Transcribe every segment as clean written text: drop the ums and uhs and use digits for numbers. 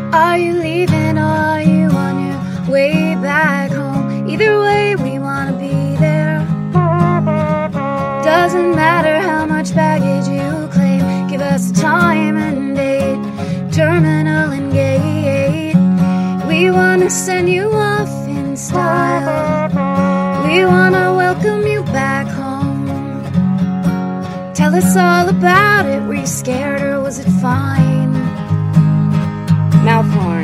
Are you leaving or are you on your way back home? Either way, we wanna be there. Doesn't matter how much baggage you claim. Give us a time and date, terminal and gate. We wanna send you off in style. We wanna welcome you back home. Tell us all about it. Were you scared or was it fine? Mouth horn.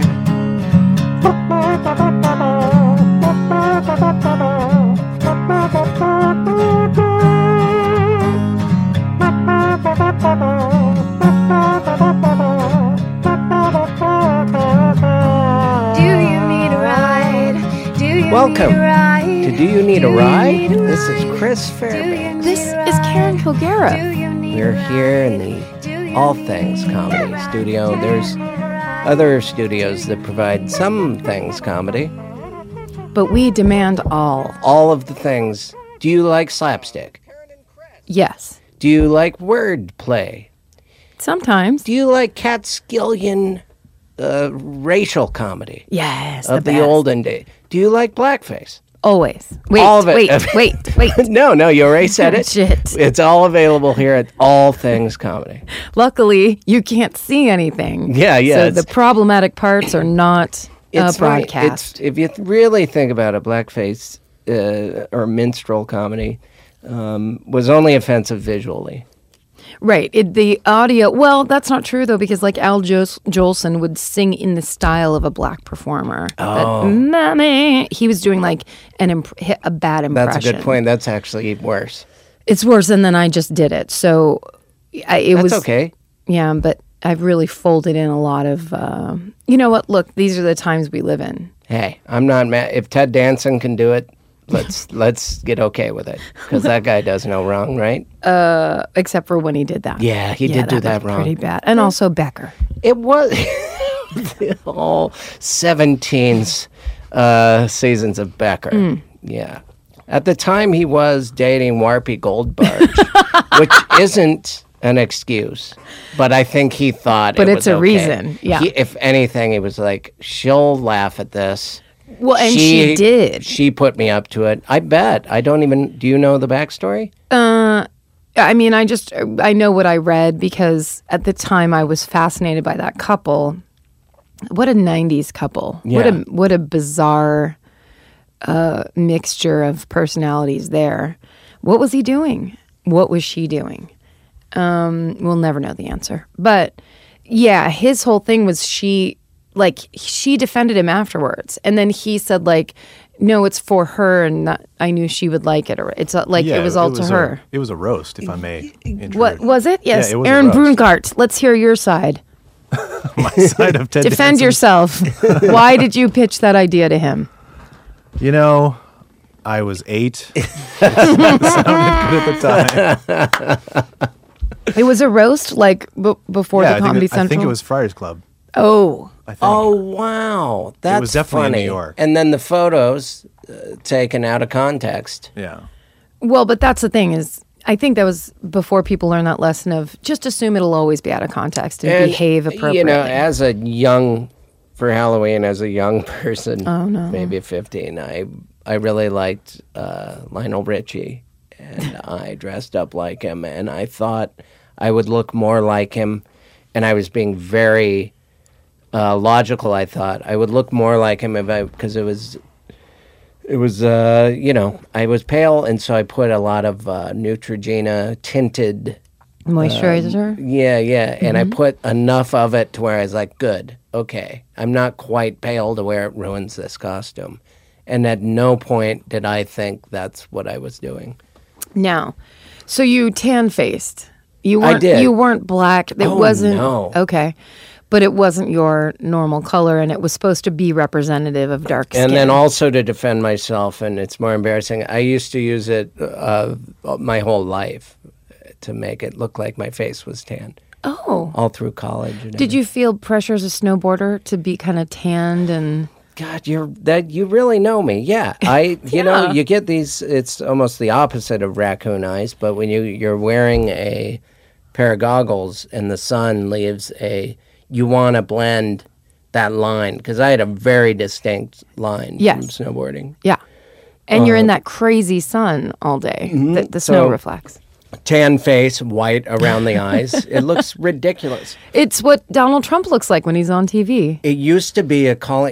Welcome to Do You Need a Ride? This is Chris Fairbanks. This is Karen Kilgara. We're here in the All Things Comedy Studio. There's other studios that provide some things comedy. But we demand all. All of the things. Do you like slapstick? Yes. Do you like word play? Sometimes. Do you like Catskillion racial comedy? Yes, of the olden days. Do you like blackface? Always. Wait, all of it. wait. No, you already said it. Shit. It's all available here at All Things Comedy. Luckily, you can't see anything. Yeah. So the problematic parts are not broadcast. If you really think about it, blackface or minstrel comedy was only offensive visually. Right. The audio, well, that's not true, though, because like Al Jolson would sing in the style of a black performer. Oh. Mommy. He was doing like a bad impression. That's a good point. That's actually worse. It's worse than I just did it. So That's okay. Yeah, but I've really folded in a lot of, you know what? Look, these are the times we live in. Hey, I'm not mad. If Ted Danson can do it, let's get okay with it, because that guy does no wrong, right? Except for when he did that. Yeah, he did do that wrong. Pretty bad. And also Becker. It was all 17 seasons of Becker. Yeah. At the time, he was dating Whoopi Goldberg, which isn't an excuse, but I think he thought but it it's was a okay. reason. Yeah. If anything, he was like, she'll laugh at this. Well, and she did. She put me up to it. I bet. Do you know the backstory? I mean, I know what I read because at the time I was fascinated by that couple. What a 90s couple. Yeah. What a bizarre mixture of personalities there. What was he doing? What was she doing? We'll never know the answer. But yeah, his whole thing was she defended him afterwards. And then he said like, no, it's for her, and I knew she would like it. Or it's like it was all to her. It was a roast, if I may intrude. What was it? Yes, yeah, it was Aaron a roast. Brungart. Let's hear your side. My side of Ted Defend Danson. yourself. Why did you pitch that idea to him? You know, I was 8. It sounded good at the time. It was a roast, like before the Comedy Central. I think it was Friars Club. Oh. I think. Oh, wow. That's was definitely in funny. New York. And then the photos taken out of context. Yeah. Well, but that's the thing is, I think that was before people learned that lesson of just assume it'll always be out of context and behave appropriately. You know, for Halloween, as a young person, maybe 15, I really liked Lionel Richie, and I dressed up like him, and I thought I would look more like him, and I was being very logical. I thought I would look more like him because it was I was pale, and so I put a lot of Neutrogena tinted moisturizer. Yeah, and I put enough of it to where I was like, good, okay, I'm not quite pale to where it ruins this costume. And at no point did I think that's what I was doing. No. So you tan-faced. I did. You weren't black. It wasn't. No. Okay. But it wasn't your normal color, and it was supposed to be representative of dark skin. And then also to defend myself, and it's more embarrassing, I used to use it my whole life to make it look like my face was tan. Oh. All through college. Did you feel pressure as a snowboarder to be kind of tanned and... God, you really know me. Yeah, you know, you get these. It's almost the opposite of raccoon eyes. But when you're wearing a pair of goggles and the sun leaves you want to blend that line, because I had a very distinct line Yes. from snowboarding. Yeah. And you're in that crazy sun all day that the snow So- reflects. Tan face, white around the eyes. It looks ridiculous. It's what Donald Trump looks like when he's on TV. It used to be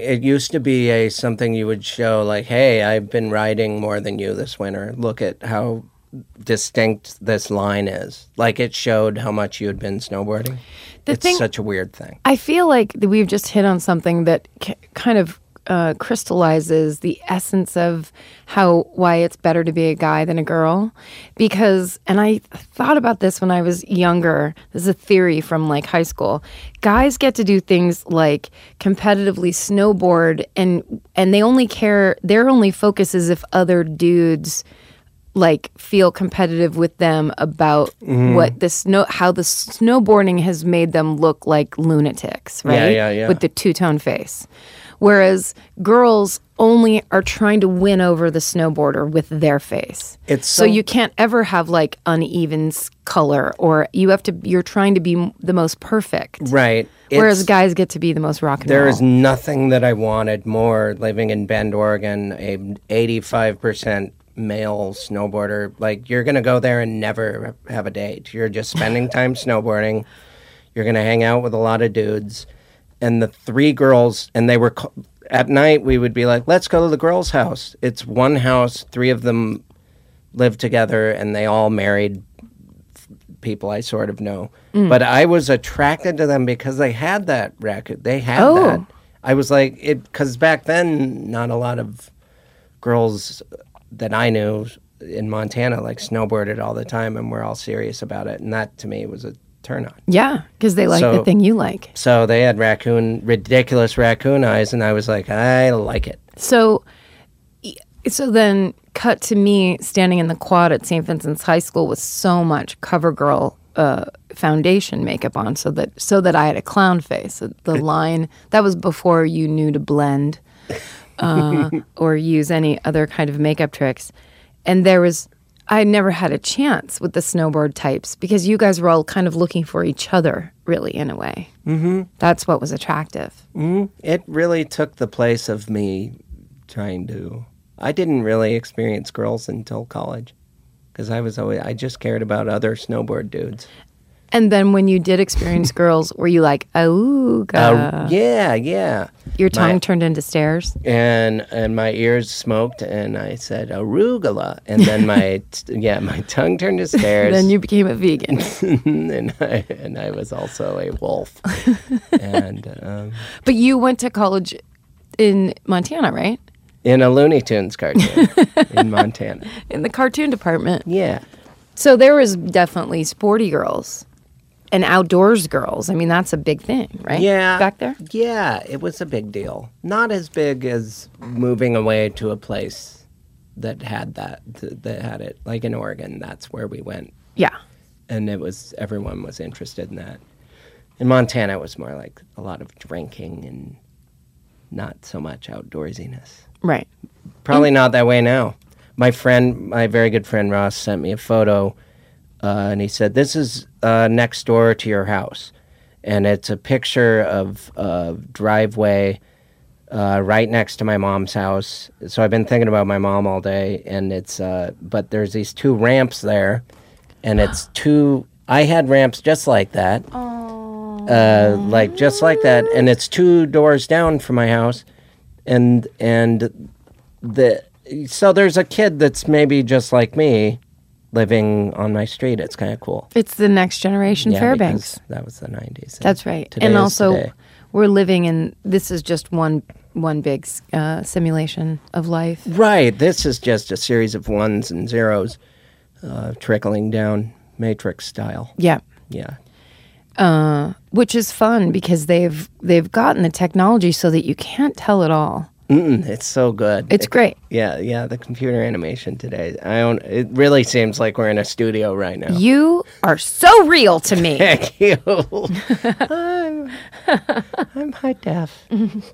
a something you would show, like, hey, I've been riding more than you this winter. Look at how distinct this line is. Like, it showed how much you had been snowboarding. It's such a weird thing. I feel like that we've just hit on something that kind of crystallizes the essence of why it's better to be a guy than a girl. Because, and I thought about this when I was younger. This is a theory from like high school. Guys get to do things like competitively snowboard, and they only care. Their only focus is if other dudes like feel competitive with them about what how the snowboarding has made them look like lunatics, right? Yeah. With the two-tone face. Whereas girls only are trying to win over the snowboarder with their face. It's so you can't ever have like uneven color, or you're trying to be the most perfect. Right. Whereas guys get to be the most rock and roll. There is nothing that I wanted more living in Bend, Oregon, a 85% male snowboarder. Like, you're going to go there and never have a date. You're just spending time snowboarding. You're going to hang out with a lot of dudes. And the three girls, and they were, at night, we would be like, let's go to the girls' house. It's one house, three of them live together, and they all married people I sort of know. But I was attracted to them because they had that record. They had that. I was like, because back then, not a lot of girls that I knew in Montana like snowboarded all the time, and we're all serious about it. And that, to me, was a turn on. Yeah, because they like the thing you like. So they had ridiculous raccoon eyes, and I was like, I like it. So then cut to me standing in the quad at St. Vincent's High School with so much CoverGirl foundation makeup on, so that I had a clown face. The line, that was before you knew to blend or use any other kind of makeup tricks. And I never had a chance with the snowboard types because you guys were all kind of looking for each other, really, in a way. Mm-hmm. That's what was attractive. Mm-hmm. It really took the place of me trying to... I didn't really experience girls until college because I just cared about other snowboard dudes. And then when you did experience girls, were you like, "Auga"? Yeah. Your tongue turned into stairs? And my ears smoked, and I said, arugula. And then my tongue turned to stairs. Then you became a vegan. and I was also a wolf. And But you went to college in Montana, right? in a Looney Tunes cartoon in Montana. In the cartoon department. Yeah. So there was definitely sporty girls and outdoors girls. I mean, that's a big thing, right? Yeah. Back there? Yeah, it was a big deal. Not as big as moving away to a place that had that had it. Like in Oregon, that's where we went. Yeah. And everyone was interested in that. In Montana, it was more like a lot of drinking and not so much outdoorsiness. Right. Probably not that way now. My very good friend Ross sent me a photo, and he said, this is next door to your house. And it's a picture of a driveway right next to my mom's house. So I've been thinking about my mom all day, and but there's these two ramps there, and it's I had ramps just like that. Just like that, and it's 2 doors down from my house, so there's a kid that's maybe just like me living on my street. It's kind of cool. It's the next generation Fairbanks. Because that was the 90s. That's right. Today And is also, today. we're living in, this is just one big simulation of life. Right. This is just a series of ones and zeros trickling down Matrix style. Yeah. Yeah. Which is fun because they've gotten the technology so that you can't tell it all. It's so good. It's great. Yeah. The computer animation today. It really seems like we're in a studio right now. You are so real to me. Thank you. I'm high def.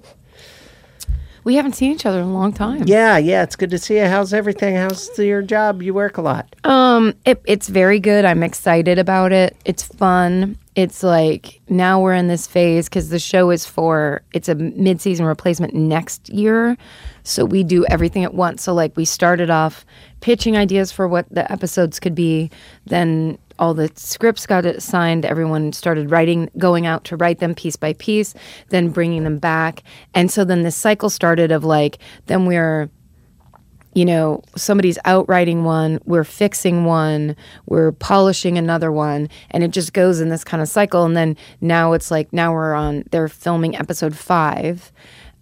We haven't seen each other in a long time. Yeah. It's good to see you. How's everything? How's your job? You work a lot. It's very good. I'm excited about it. It's fun. It's like now we're in this phase because the show is it's a mid-season replacement next year. So we do everything at once. So like we started off pitching ideas for what the episodes could be. Then all the scripts got assigned. Everyone started going out to write them piece by piece, then bringing them back. And so then this cycle started of like, then we're, somebody's out writing one, we're fixing one, we're polishing another one, and it just goes in this kind of cycle. And then now it's like, they're filming episode 5.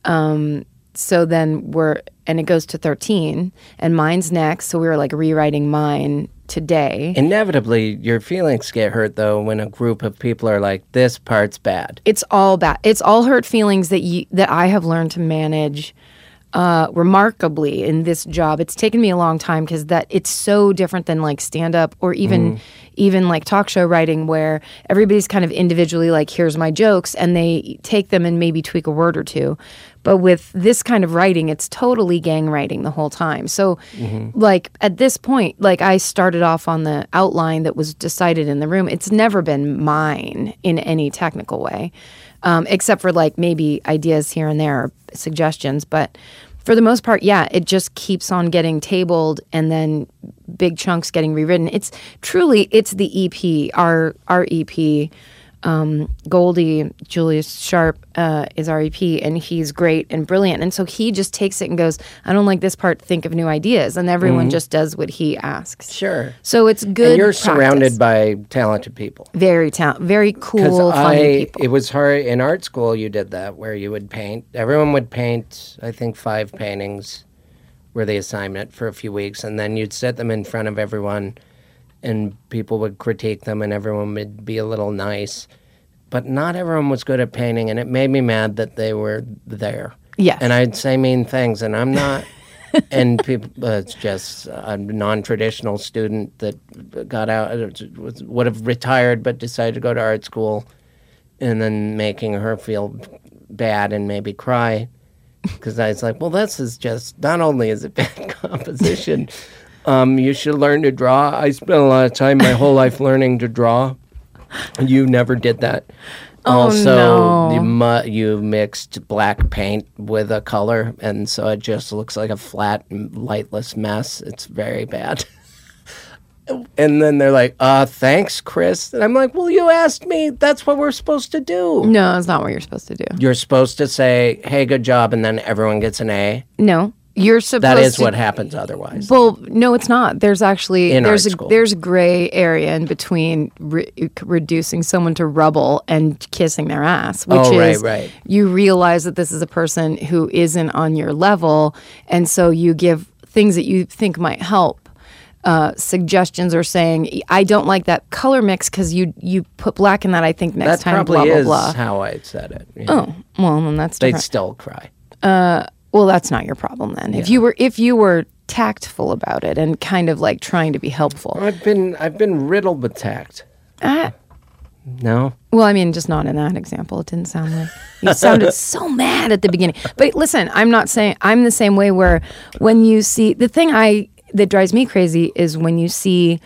So then and it goes to 13, and mine's next. So we were like rewriting mine today. Inevitably, your feelings get hurt, though, when a group of people are like, this part's bad. It's all bad. It's all hurt feelings that I have learned to manage remarkably in this job. It's taken me a long time because it's so different than like stand-up or even like talk show writing where everybody's kind of individually like, here's my jokes, and they take them and maybe tweak a word or two. But with this kind of writing, it's totally gang writing the whole time. So like at this point, like I started off on the outline that was decided in the room. It's never been mine in any technical way, except for like maybe ideas here and there or suggestions. But for the most part, yeah, it just keeps on getting tabled and then big chunks getting rewritten. It's the EP, our EP. Goldie, Julius Sharp, is our EP, and he's great and brilliant. And so he just takes it and goes, I don't like this part, think of new ideas. And everyone just does what he asks. Sure. So it's good. And you're practice. surrounded by talented people. Very cool, funny people. It was hard. In art school, you did that, where you would paint. Everyone would paint, I think, 5 paintings were the assignment for a few weeks. And then you'd set them in front of everyone, and people would critique them, and everyone would be a little nice. But not everyone was good at painting, and it made me mad that they were there. Yes. And I'd say mean things, and I'm not. And people, it's just a non-traditional student that got out, would have retired, but decided to go to art school, and then making her feel bad and maybe cry. Because I was like, well, this is just, not only is it bad composition, you should learn to draw. I spent a lot of time my whole life learning to draw. You never did that. You mixed black paint with a color, and so it just looks like a flat, lightless mess. It's very bad. And then they're like, thanks, Chris. And I'm like, well, you asked me. That's what we're supposed to do. No, it's not what you're supposed to do. You're supposed to say, hey, good job, and then everyone gets an A. No. You're supposed That is what happens otherwise. Well, no, it's not. There's actually Art school. There's a gray area in between reducing someone to rubble and kissing their ass, which is right. You realize that this is a person who isn't on your level, and so you give things that you think might help. Suggestions or saying, I don't like that color mix because you put black in that. I think next time, blah, blah, blah. That probably is how I said it. Yeah. Oh, well, then that's different. They'd still cry. Well, that's not your problem then. Yeah. If you were tactful about it and kind of like trying to be helpful. I've been riddled with tact. No. Well, I mean, just not in that example. It didn't sound like you sounded so mad at the beginning. But listen, I'm not saying I'm the same way. Where when you see the thing that drives me crazy is when you see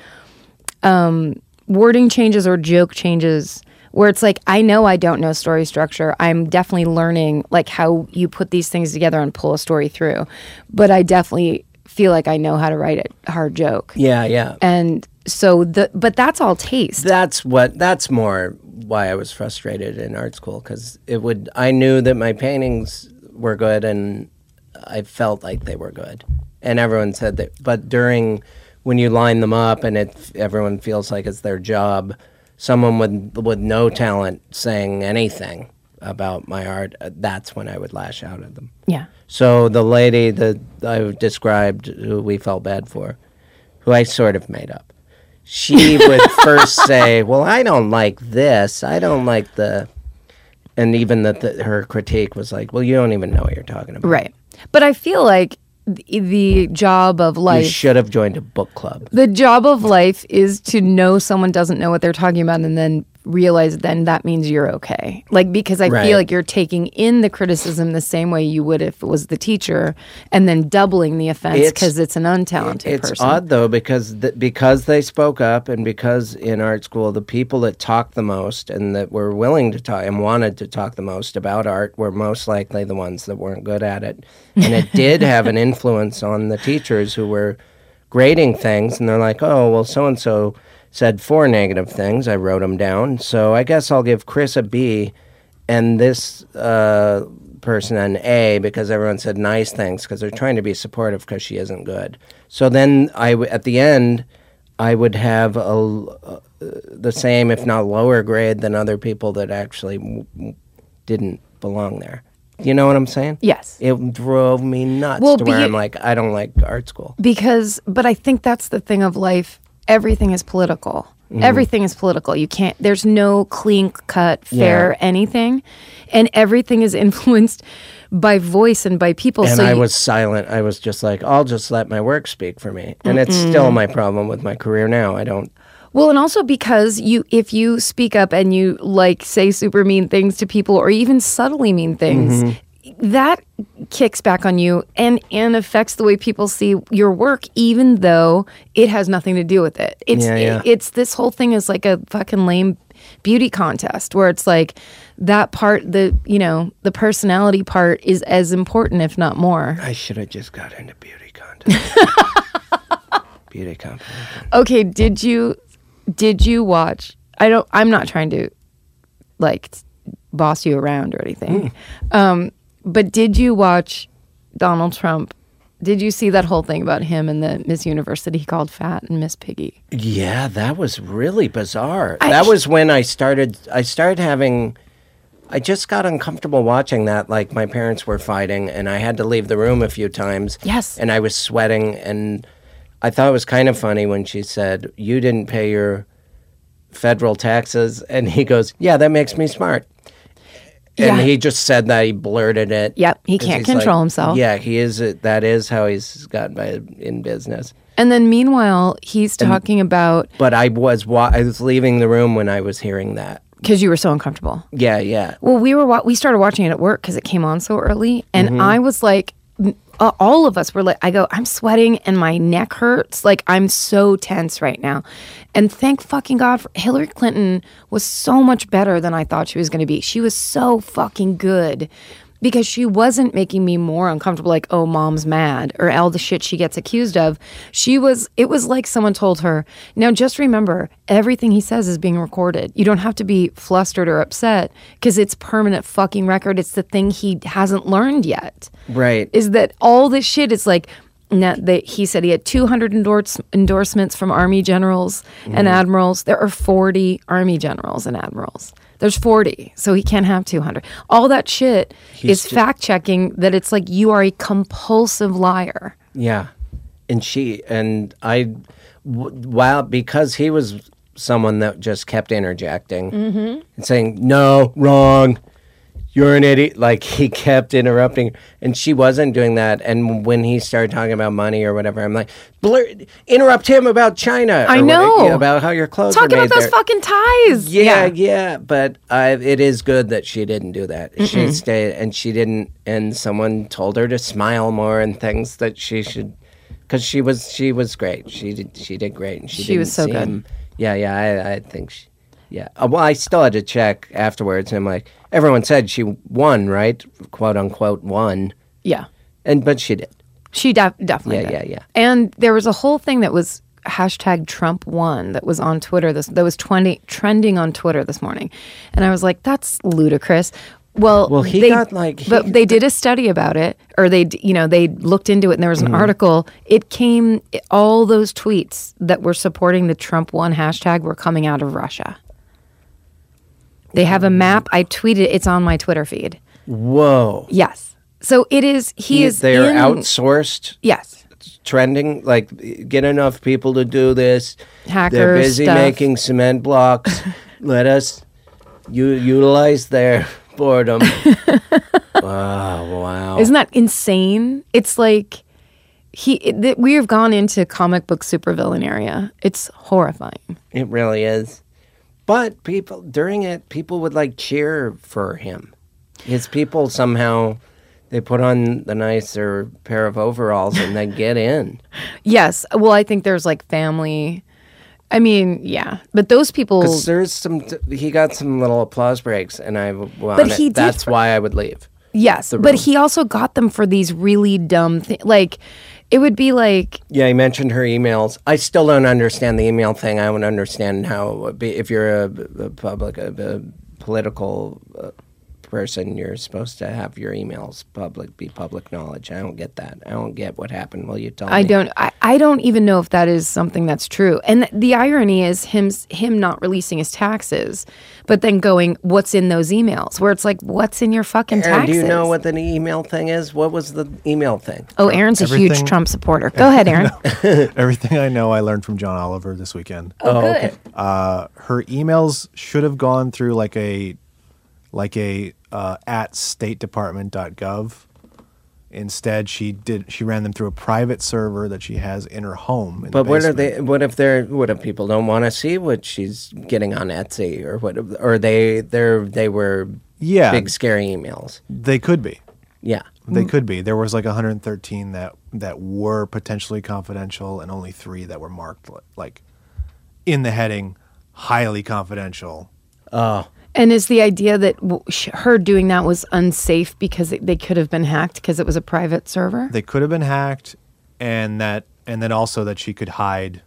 wording changes or joke changes. Where it's like, I know I don't know story structure. I'm definitely learning like how you put these things together and pull a story through. But I definitely feel like I know how to write a hard joke. Yeah. And so but that's all taste. That's more why I was frustrated in art school, because I knew that my paintings were good and I felt like they were good. And everyone said that, but when you line them up and everyone feels like it's their job, someone with no talent saying anything about my art, that's when I would lash out at them. Yeah. So the lady that I described, who we felt bad for, who I sort of made up, she would first say, well, I don't like this. I don't like the... And even her critique was like, well, you don't even know what you're talking about. Right. But I feel like the job of life... You should have joined a book club. The job of life is to know someone doesn't know what they're talking about and then realize then that means you're okay. Like, because I Right. feel like you're taking in the criticism the same way you would if it was the teacher, and then doubling the offense It's- because it's an untalented It's person. odd though because they spoke up, and because in art school the people that talked the most and that were willing to talk and wanted to talk the most about art were most likely the ones that weren't good at it, and it did have an influence on the teachers who were grading things, and they're like, oh well, so and so said 4 negative things. I wrote them down, so I guess I'll give Chris a B, and this person an A because everyone said nice things because they're trying to be supportive because she isn't good. So then at the end, I would have the same, if not lower grade than other people that actually didn't belong there. You know what I'm saying? Yes. It drove me nuts Well, to where I'm like, I don't like art school. But I think that's the thing of life. Everything is political. Mm-hmm. Everything is political. there's no clean cut, fair anything. And everything is influenced by voice and by people. And so I was silent. I was just like, I'll just let my work speak for me. And it's still my problem with my career now. I don't. Well, and also because if you speak up and you like say super mean things to people or even subtly mean things, that kicks back on you and affects the way people see your work, even though it has nothing to do with it. It's this whole thing is like a fucking lame beauty contest where it's like that part, the personality part is as important, if not more. I should have just got into beauty contest. Beauty competition. Okay, did you watch? I'm not trying to like boss you around or anything. But did you watch Donald Trump? Did you see that whole thing about him and the Miss Universe that he called fat and Miss Piggy? Yeah, that was really bizarre. That was when I started having. I just got uncomfortable watching that. Like my parents were fighting, and I had to leave the room a few times. Yes. And I was sweating, and I thought it was kind of funny when she said, "You didn't pay your federal taxes," and he goes, "Yeah, that makes me smart." And Yeah. he just said that. He blurted it. Yep, he 'Cause can't he's control like, himself. Yeah, he is. That is how he's gotten by in business. And then meanwhile, he's talking about But I was leaving the room when I was hearing that. because you were so uncomfortable. Yeah, yeah. Well, we started watching it at work because it came on so early, and Mm-hmm. I was like, all of us were like, I'm sweating and my neck hurts. Like I'm so tense right now, and thank fucking God for Hillary Clinton was so much better than I thought she was going to be. She was so fucking good. Because she wasn't making me more uncomfortable, like, oh, mom's mad, or all the shit she gets accused of. It was like someone told her, now just remember, everything he says is being recorded. You don't have to be flustered or upset, because it's permanent fucking record. It's the thing he hasn't learned yet. Right. Is that all this shit is like, he said he had 200 endorsements from Army generals and admirals. There are 40 Army generals and admirals. There's 40, so he can't have 200. All that shit is fact-checking that it's like you are a compulsive liar. Yeah. Because he was someone that just kept interjecting and saying, no, wrong, you're an idiot. Like, he kept interrupting, and she wasn't doing that. And when he started talking about money or whatever, I'm like, interrupt him about China. I know. About how your clothes Talk are made about those there. fucking ties. Yeah. But it is good that she didn't do that. She stayed, and she didn't. And someone told her to smile more and things that she should, because she was great. She did great, and she was so good. seem, Yeah. I think she. Yeah. Well, I still had to check afterwards, and I'm like, everyone said she won, right? "Quote unquote won." Yeah. But she did. She definitely did. Yeah. And there was a whole thing that was #Trump1 that was on Twitter. That was trending on Twitter this morning, and I was like, "That's ludicrous." Well, but they did a study about it, or they looked into it, and there was an article. All those tweets that were supporting the Trump1 hashtag were coming out of Russia. They have a map. I tweeted. It's on my Twitter feed. Whoa. Yes. So it is. They're outsourced. Yes. Trending, like, get enough people to do this. Hackers, They're busy stuff. making cement blocks. Let us utilize their boredom. Wow. Isn't that insane? It's like we have gone into comic book supervillain area. It's horrifying. It really is. But people would like cheer for him. His people somehow, they put on the nicer pair of overalls and they get in. Yes. Well, I think there's like family. I mean, yeah. But those people. Because he got some little applause breaks, and that's why I would leave. Yes, but he also got them for these really dumb things. Like, it would be like... Yeah, he mentioned her emails. I still don't understand the email thing. I would understand how it would be if you're a political person, you're supposed to have your emails be public knowledge. I don't get that. I don't get what happened. Will you tell me? I don't even know if that is something that's true. And the irony is him not releasing his taxes, but then going, what's in those emails? Where it's like, what's in your fucking Aaron, taxes? do you know what the email thing is? What was the email thing? Oh, Aaron's a huge Trump supporter. Go ahead, Aaron. Everything I know I learned from John Oliver this weekend. Oh, good. Okay. Her emails should have gone through like a at statedepartment.gov. Instead, she ran them through a private server that she has in her home. But what if people don't want to see what she's getting on Etsy or they were big scary emails? They could be. Yeah. They could be. There was like 113 that were potentially confidential and only 3 that were marked like in the heading highly confidential. Oh. And is the idea that her doing that was unsafe because they could have been hacked because it was a private server? They could have been hacked, and then also that she could hide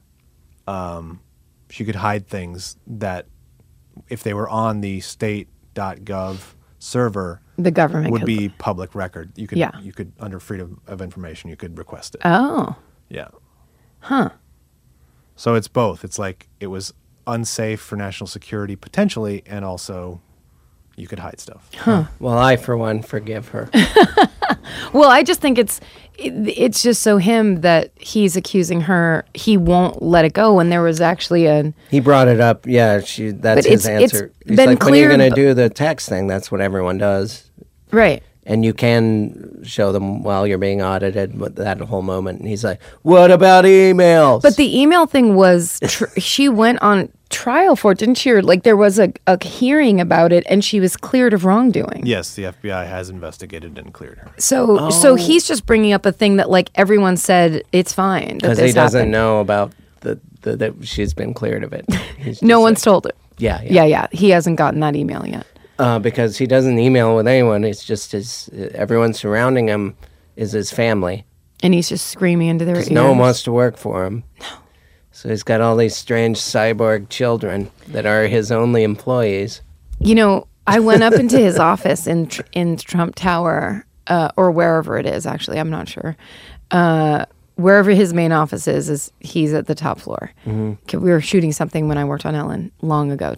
things that if they were on the state.gov server, the government would be public record. You could under freedom of information, you could request it. Oh. Yeah. Huh. So it's both. It's like it was unsafe for national security potentially, and also you could hide stuff. Huh. Well, I for one forgive her. Well, I just think it's just so him that he's accusing her. He won't let it go when there was actually He brought it up. Yeah, that's his answer. He's been like, clear, when are you going to do the text thing? That's what everyone does. Right. And you can show them while you're being audited with that whole moment. And he's like, what about emails? But the email thing was, she went on trial for it, didn't she? Or like there was a hearing about it and she was cleared of wrongdoing. Yes, the FBI has investigated and cleared her. So he's just bringing up a thing that like everyone said it's fine. Because he doesn't know about that she's been cleared of it. No one's told it. Yeah. He hasn't gotten that email yet. Because he doesn't email with anyone. It's just everyone surrounding him is his family. And he's just screaming into their ears. No one wants to work for him. No. So he's got all these strange cyborg children that are his only employees. You know, I went up into his office in Trump Tower, or wherever it is, actually. I'm not sure. Wherever his main office is he's at the top floor. Mm-hmm. We were shooting something when I worked on Ellen long ago,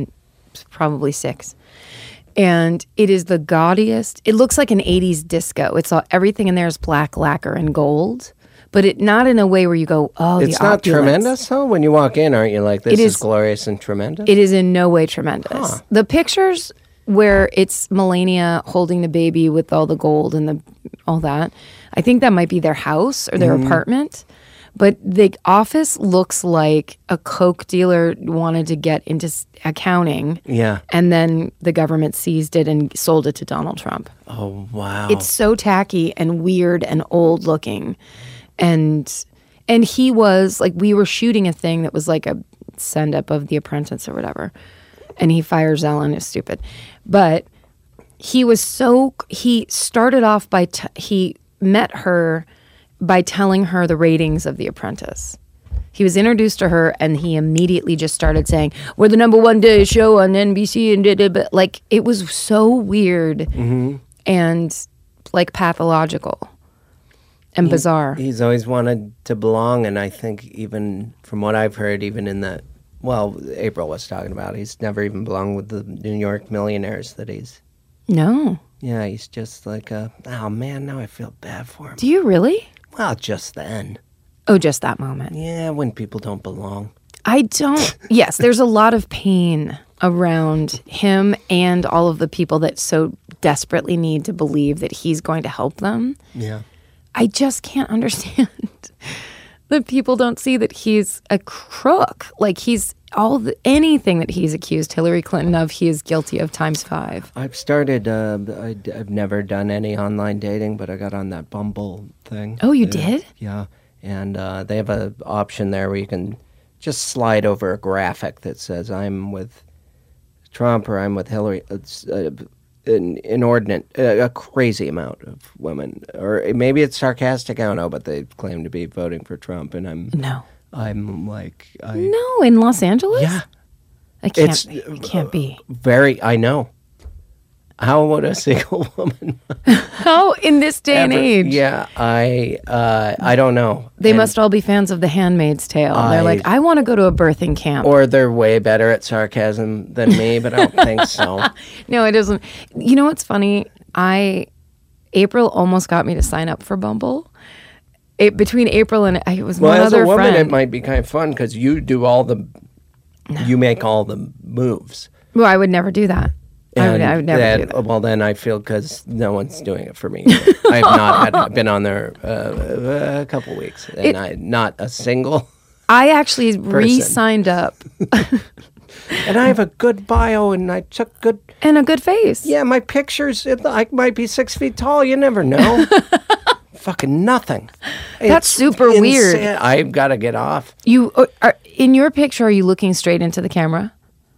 2006. And it is the gaudiest. It looks like an 80s disco. It's everything in there is black lacquer and gold, but not in a way where you go, oh, it's the not opulence. Tremendous, though? When you walk in, aren't you like, this is glorious and tremendous? It is in no way tremendous. Huh. The pictures where it's Melania holding the baby with all the gold and all that, I think that might be their house or their apartment. But the office looks like a Coke dealer wanted to get into accounting. Yeah. And then the government seized it and sold it to Donald Trump. Oh, wow. It's so tacky and weird and old looking. And he was like, we were shooting a thing that was like a send up of The Apprentice or whatever. And he fires Ellen. It's stupid. But he started off by, he met her by telling her the ratings of The Apprentice. He was introduced to her and he immediately just started saying, we're the #1 show on NBC and like it was so weird and like pathological and bizarre. He's always wanted to belong, and I think even from what I've heard, even in the April was talking about, he's never even belonged with the New York millionaires that he's. No. Yeah, he's just like oh man, now I feel bad for him. Do you really? Well, just then. Oh, just that moment. Yeah, when people don't belong. I don't. Yes, there's a lot of pain around him and all of the people that so desperately need to believe that he's going to help them. Yeah. I just can't understand that people don't see that he's a crook. Like anything that he's accused Hillary Clinton of, he is guilty of ×5. I've started. I've never done any online dating, but I got on that Bumble thing. Oh, you did? Yeah, and they have an option there where you can just slide over a graphic that says I'm with Trump or I'm with Hillary. It's an inordinate, a crazy amount of women, or maybe it's sarcastic. I don't know, but they claim to be voting for Trump, and I'm like, no, in Los Angeles? Yeah. It can't be. I know. How would a single woman? How in this day and age? Yeah, I don't know. They must all be fans of The Handmaid's Tale. They're like, I want to go to a birthing camp. Or they're way better at sarcasm than me, but I don't think so. No, it doesn't. You know what's funny? April almost got me to sign up for Bumble. Between April and it was one other friend. Well, as a woman, it might be kind of fun because you do you make all the moves. Well, I would never do that. I would never do that. Well, then I feel because no one's doing it for me. I've not been on there a couple weeks, and not a single. I actually re-signed up. And I have a good bio, and I took good... And a good face. Yeah, my pictures, I might be 6 feet tall. You never know. Fucking nothing. That's super weird. I've got to get off. You in your picture, are you looking straight into the camera?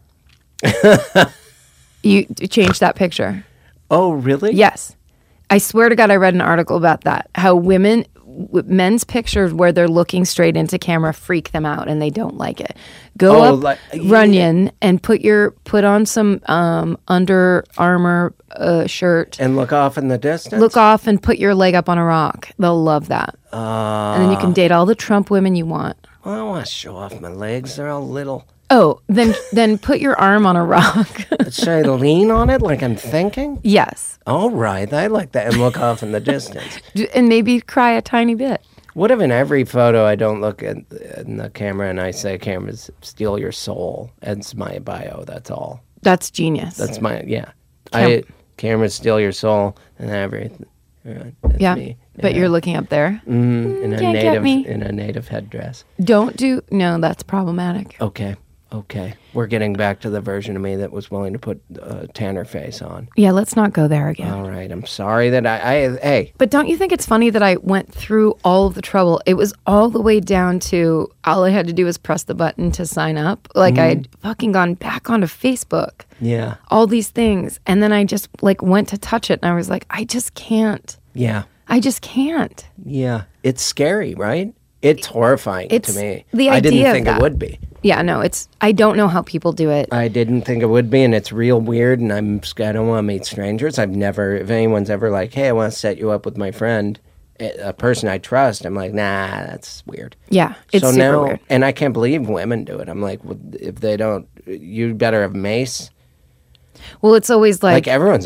You changed that picture. Oh, really? Yes. I swear to God, I read an article about that. How men's pictures where they're looking straight into camera freak them out and they don't like it. Go up Runyon and put on some Under Armour shirt. And look off in the distance? Look off and put your leg up on a rock. They'll love that. And then you can date all the Trump women you want. Well, I don't want to show off my legs. They're all little. Oh, then put your arm on a rock. Should I lean on it like I'm thinking? Yes. All right. I like that. And look off in the distance. And maybe cry a tiny bit. What if in every photo I don't look in the camera and I say cameras steal your soul? That's my bio. That's all. That's genius. That's cameras steal your soul and everything. Yeah. Me. But you're looking up there. In a native headdress. That's problematic. Okay. We're getting back to the version of me that was willing to put Tanner face on. Yeah, let's not go there again. All right. I'm sorry that hey. But don't you think it's funny that I went through all of the trouble? It was all the way down to all I had to do was press the button to sign up. Like I'd fucking gone back onto Facebook. Yeah. All these things. And then I just went to touch it and I was like, I just can't. Yeah. I just can't. Yeah. It's scary, right? It's horrifying to me. The idea I didn't think of that. it would be. Yeah, no, I don't know how people do it. I didn't think it would be, and it's real weird, and I don't want to meet strangers. If anyone's ever like, hey, I want to set you up with my friend, a person I trust, I'm like, nah, that's weird. Yeah, it's super weird. And I can't believe women do it. I'm like, well, if they don't, you better have mace. Well, it's always like everyone's a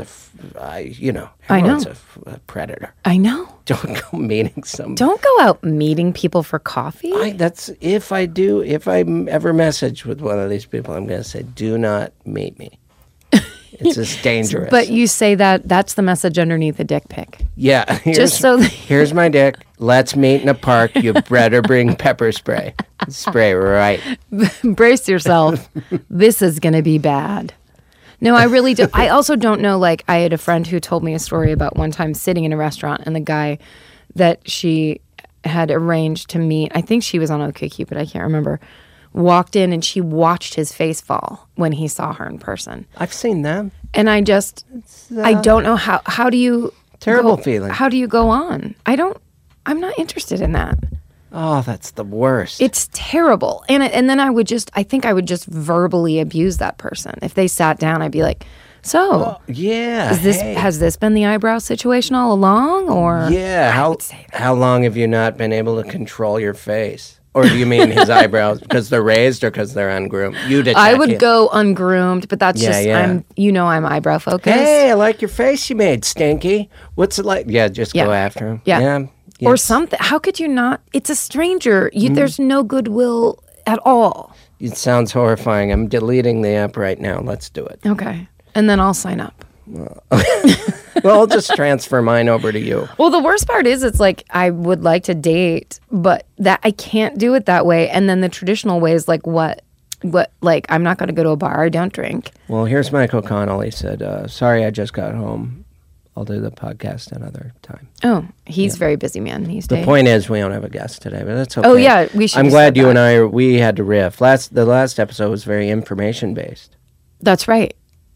predator. I know. Don't go meeting somebody. Don't go out meeting people for coffee. If I ever message with one of these people, I'm going to say, do not meet me. It's just dangerous. But you say that's the message underneath the dick pic. Yeah. Here's my dick. Let's meet in a park. You better bring pepper spray. Spray right. Brace yourself. This is going to be bad. No, I really do. I also don't know, I had a friend who told me a story about one time sitting in a restaurant and the guy that she had arranged to meet, I think she was on OkCupid, I can't remember, walked in and she watched his face fall when he saw her in person. I've seen them. And I don't know how do you... Terrible feeling. How do you go on? I'm not interested in that. Oh, that's the worst. It's terrible. And then I would just verbally abuse that person. If they sat down, I'd be like, so, has this been the eyebrow situation all along? Or yeah, how long have you not been able to control your face? Or do you mean his eyebrows because they're raised or because they're ungroomed? I would go ungroomed, but that's I'm eyebrow focused. Hey, I like your face you made, Stinky. What's it like? Yeah, just go after him. Yeah. Yes. Or something. How could you not? It's a stranger. There's no goodwill at all. It sounds horrifying. I'm deleting the app right now. Let's do it. Okay. And then I'll sign up. Well, I'll just transfer mine over to you. Well, the worst part is it's like I would like to date, but that I can't do it that way. And then the traditional way is like what? What, like, I'm not going to go to a bar. I don't drink. Well, here's Mike O'Connell. He said, sorry, I just got home. I'll do the podcast another time. Oh, he's a very busy man these days. The point is, we don't have a guest today, but that's okay. Oh, yeah, we should I'm have glad said you that. and we had to riff. The last episode was very information-based. That's right.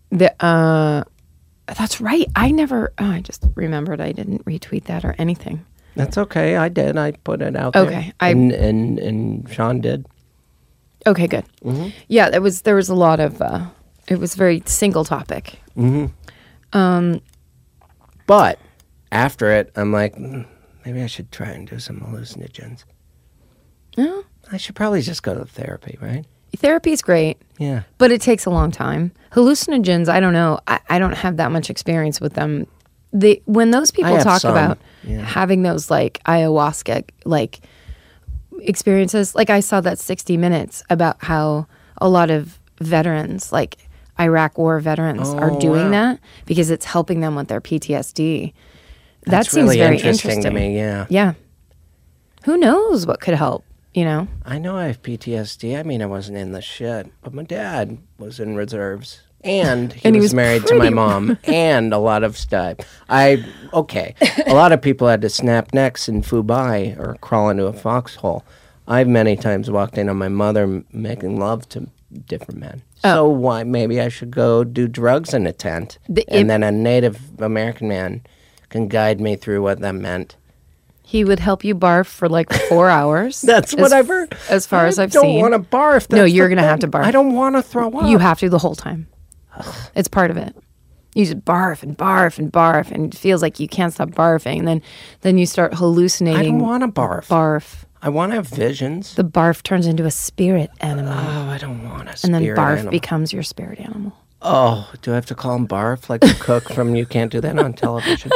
That's right. I just remembered I didn't retweet that or anything. That's okay. I did. I put it out Okay, there. And Sean did. Okay, good. Mm-hmm. Yeah, there was a lot of, it was very single topic. But after it, I'm like, maybe I should try and do some hallucinogens. Oh, I should probably just go to therapy, right? therapy is great, Yeah. but it takes a long time. Hallucinogens, I don't know. I don't have that much experience with them. When those people have talk some, about yeah. having those like ayahuasca like experiences, like I saw that 60 Minutes about how a lot of veterans, like Iraq War veterans, are doing wow. that because it's helping them with their PTSD. That That's seems really very interesting to me, yeah. Yeah. Who knows what could help, you know? I know I have PTSD. I mean, I wasn't in the shit, but my dad was in reserves. And he was married to my pretty- mom and a lot of stuff. A lot of people had to snap necks in Fubai or crawl into a foxhole. I've many times walked in on my mother making love to different men. So why maybe I should go do drugs in a tent, and then a Native American man can guide me through what that meant. He would help you barf for like 4 hours. That's what I've heard. As far as I've I seen. don't want to barf. No, That's you're the going to have thing. to barf. I don't want to throw up. You have to the whole time. It's part of it. You just barf and barf and barf, and it feels like you can't stop barfing. And then you start hallucinating. I don't want to barf. Barf. I want to have visions. The barf turns into a spirit animal. Oh, I don't want a and spirit then barf animal. becomes your spirit animal. Oh, do I have to call him Barf like the cook from You Can't Do That on Television?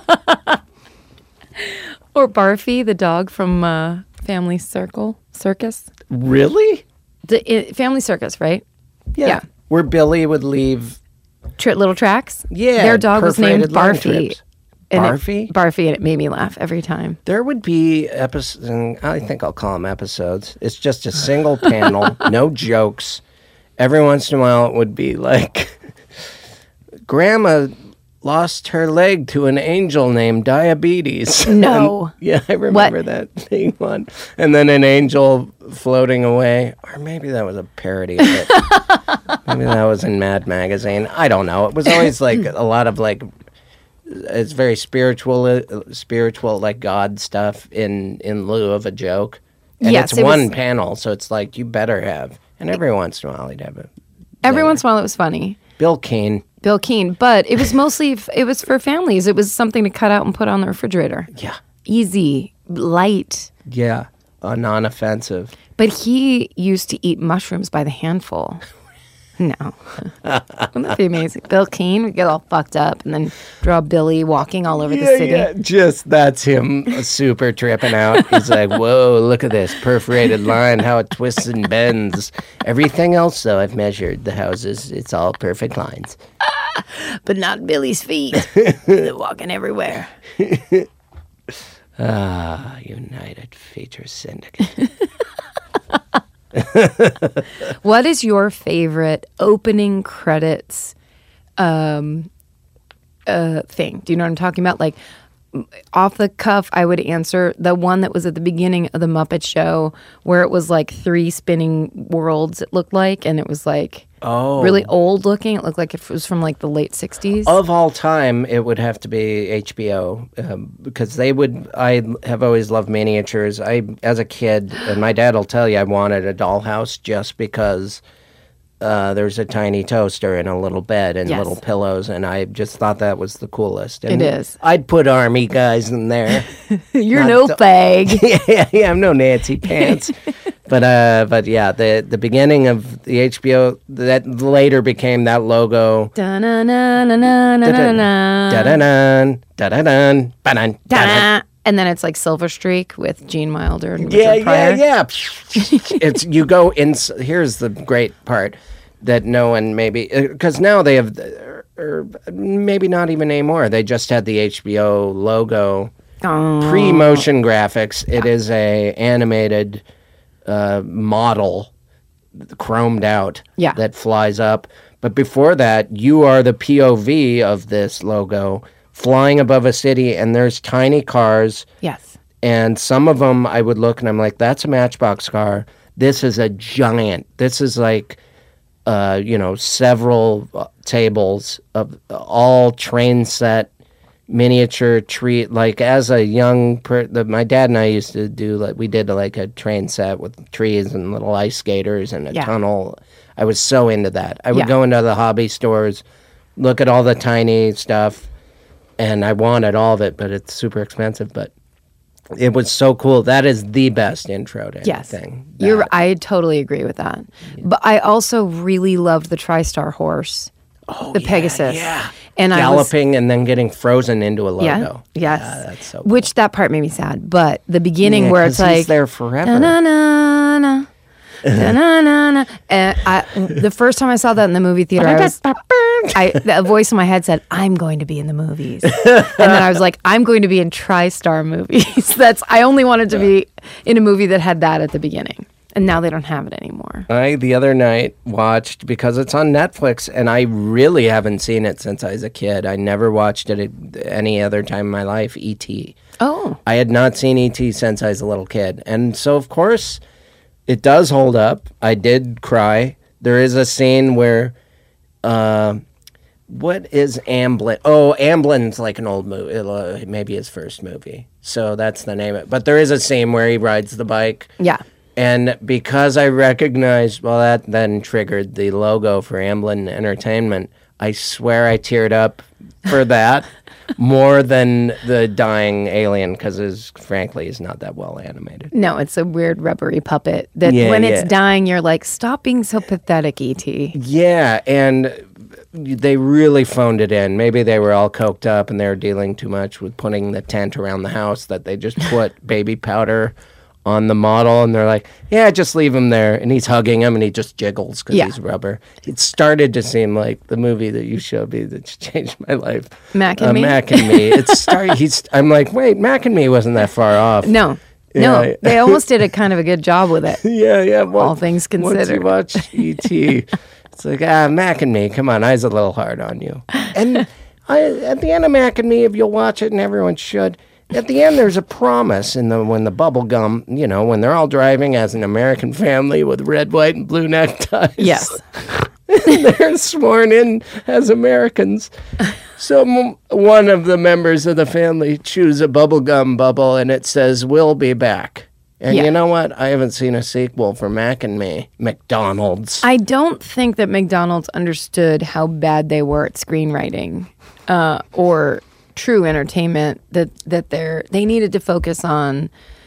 Or Barfy, the dog from Family Circus. Really? Family Circus, right? Yeah. Where Billy would leave. Little Tracks. Yeah, Their dog was named perforated line Barfy. trips. And Barfy? Barfy, and it made me laugh every time. There would be episodes, and I think I'll call them episodes. It's just a single panel, no jokes. Every once in a while, it would be like, Grandma lost her leg to an angel named Diabetes. No. Yeah, I remember that being one. And then an angel floating away. Or maybe that was a parody of it. Maybe that was in Mad Magazine. I don't know. It was always like a lot of like, it's very spiritual like God stuff in lieu of a joke. And Yes, it's it one was- panel, so it's like you better have. And every once in a while he'd have it. Every once in a while, it was funny. Bill Keane. Bill Keane, but it was mostly it was for families. It was something to cut out and put on the refrigerator. Yeah. Easy, light. Yeah. Non-offensive. But he used to eat mushrooms by the handful. No. Wouldn't that be amazing? Bill Keane would get all fucked up and then draw Billy walking all over the city. Yeah, just that's him super tripping out. He's like, whoa, look at this perforated line, how it twists and bends. Everything else, though, I've measured the houses. It's all perfect lines. But not Billy's feet. They're walking everywhere. United Feature Syndicate. What is your favorite opening credits thing? Do you know what I'm talking about? Like, off the cuff, I would answer the one that was at the beginning of the Muppet Show, where it was like 3 spinning worlds. It looked like, and it was like really old looking. It looked like it was from like the late 60s. Of all time, it would have to be HBO because they would. I have always loved miniatures. As a kid, and my dad will tell you, I wanted a dollhouse just because there's a tiny toaster and a little bed and Yes. little pillows, and I just thought that was the coolest. And It is. I'd put army guys in there. You're not no the- fag. yeah, I'm no Nancy Pants. But yeah, the beginning of the HBO that later became that logo. Da-na-na-na-na-na-na. Da-da-dun, da-da-dun, ba-dun, da-dun. Da. And then it's like Silver Streak with Gene Wilder and Yeah, Richard Pryor. yeah. It's you go in. Here's the great part that no one maybe because now they have, or maybe not even anymore. They just had the HBO logo Oh. pre-motion graphics. It is a animated model chromed out Yeah. that flies up. But before that, you are the POV of this logo flying above a city, and there's tiny cars. Yes. And some of them I would look and I'm like, that's a Matchbox car. This is a giant. This is like, several tables of all train set miniature tree. Like as a young, my dad and I used to do we did like a train set with trees and little ice skaters and a tunnel. I was so into that. I would go into the hobby stores, look at all the tiny stuff, and I wanted all of it, but it's super expensive. But it was so cool. That is the best intro to anything. I totally agree with that. Yeah. But I also really loved the TriStar horse, the Pegasus. Yeah. And galloping and then getting frozen into a logo. Yeah, yes. That's so cool. Which that part made me sad. But the beginning where it's like he's there forever. Na-na-na-na. Da-na-na-na. And the first time I saw that in the movie theater, the voice in my head said, "I'm going to be in the movies," and then I was like, "I'm going to be in TriStar movies." I only wanted to be in a movie that had that at the beginning, and now they don't have it anymore. I the other night watched, because it's on Netflix, and I really haven't seen it since I was a kid. I never watched it any other time in my life. E.T. Oh, I had not seen E.T. since I was a little kid, and so of course. It does hold up. I did cry. There is a scene where, what is Amblin? Oh, Amblin's like an old movie, maybe his first movie. So that's the name of it. But there is a scene where he rides the bike. Yeah. And because I recognized, that then triggered the logo for Amblin Entertainment. I swear I teared up for that. More than the dying alien, because frankly, he's not that well animated. No, it's a weird rubbery puppet that when it's dying, you're like, stop being so pathetic, E.T. Yeah, and they really phoned it in. Maybe they were all coked up and they were dealing too much with putting the tent around the house that they just put baby powder on the model, and they're like, yeah, just leave him there. And he's hugging him, and he just jiggles because he's rubber. It started to seem like the movie that you showed me that changed my life. Mac and Me? Mac and Me. I'm like, wait, Mac and Me wasn't that far off. No, they almost did a kind of a good job with it. Yeah. All things considered. Once you watch E.T., it's like, Mac and Me, come on, I was a little hard on you. And at the end of Mac and Me, if you'll watch it, and everyone should, at the end, there's a promise when the bubble gum, when they're all driving as an American family with red, white, and blue neckties. Yes. They're sworn in as Americans. So one of the members of the family chews a bubblegum bubble, and it says, "We'll be back." And you know what? I haven't seen a sequel for Mac and Me. McDonald's. I don't think that McDonald's understood how bad they were at screenwriting or true entertainment, that they needed to focus on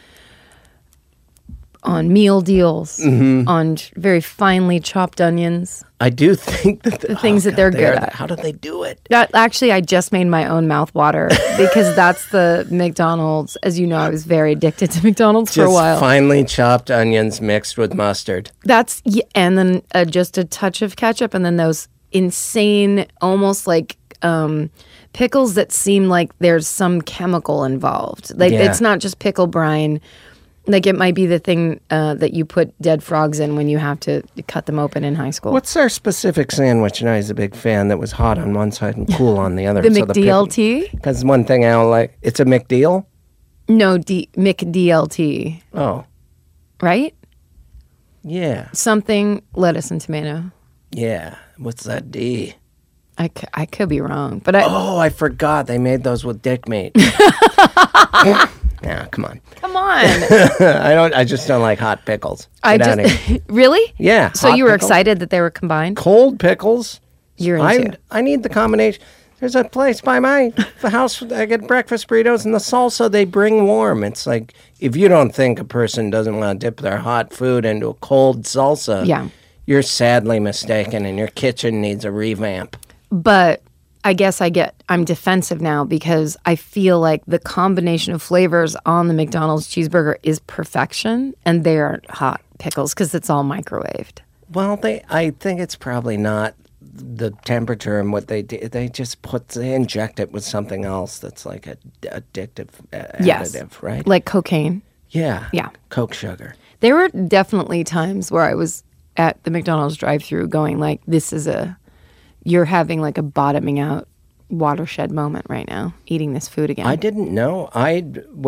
meal deals, on very finely chopped onions. I do think that the things that they're good at. How do they do it? That actually, I just made my own mouth water because that's the McDonald's. As you know, I was very addicted to McDonald's for a while. Finely chopped onions mixed with mustard. And then just a touch of ketchup, and then those insane, almost like pickles that seem like there's some chemical involved. It's not just pickle brine. Like it might be the thing that you put dead frogs in when you have to cut them open in high school. What's our specific sandwich? And I was a big fan that was hot on one side and cool on the other. The McDLT? Because one thing I don't like, it's a McDeal? No, McDLT. Oh. Right? Yeah. Something lettuce and tomato. Yeah. What's that D? I could be wrong, but I forgot they made those with dick meat. Yeah, come on. Come on. I just don't like hot pickles. Really? Yeah. So you were excited that they were combined? Cold pickles. You're into. I need the combination. There's a place by my house. I get breakfast burritos, and the salsa they bring warm. It's like, if you don't think a person doesn't want to dip their hot food into a cold salsa, you're sadly mistaken, and your kitchen needs a revamp. But I guess I'm defensive now because I feel like the combination of flavors on the McDonald's cheeseburger is perfection, and they are hot pickles because it's all microwaved. Well, I think it's probably not the temperature and what they do. They inject it with something else that's like a addictive additive, right? Like cocaine. Yeah. Yeah. Coke sugar. There were definitely times where I was at the McDonald's drive-thru going like, you're having like a bottoming out watershed moment right now, eating this food again? I didn't know. I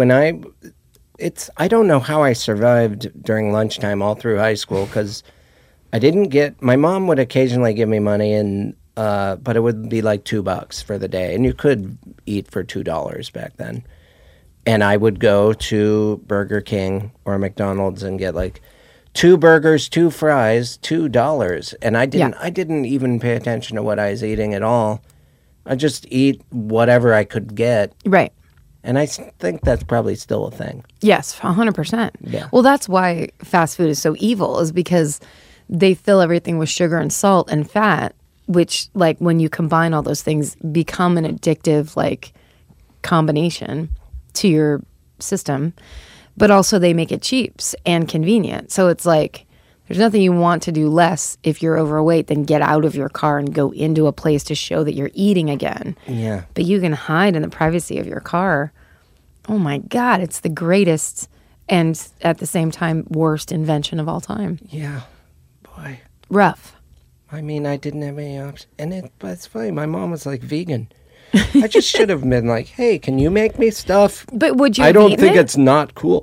don't know how I survived during lunchtime all through high school because I didn't get. My mom would occasionally give me money, and but it would be like $2 for the day, and you could eat for $2 back then. And I would go to Burger King or McDonald's and get like 2 burgers, 2 fries, $2, and I didn't even pay attention to what I was eating at all. I just eat whatever I could get. Right. And I think that's probably still a thing. Yes, 100%. Yeah. Well, that's why fast food is so evil, is because they fill everything with sugar and salt and fat, which, like, when you combine all those things, become an addictive, like, combination to your system. But also they make it cheap and convenient. So it's like, there's nothing you want to do less if you're overweight than get out of your car and go into a place to show that you're eating again. Yeah. But you can hide in the privacy of your car. Oh my God, it's the greatest and at the same time worst invention of all time. Yeah. Boy. Rough. I mean, I didn't have any options. But it's funny. My mom was like vegan. I just should have been like, hey, can you make me stuff? But would you I don't eaten think it? it's not cool.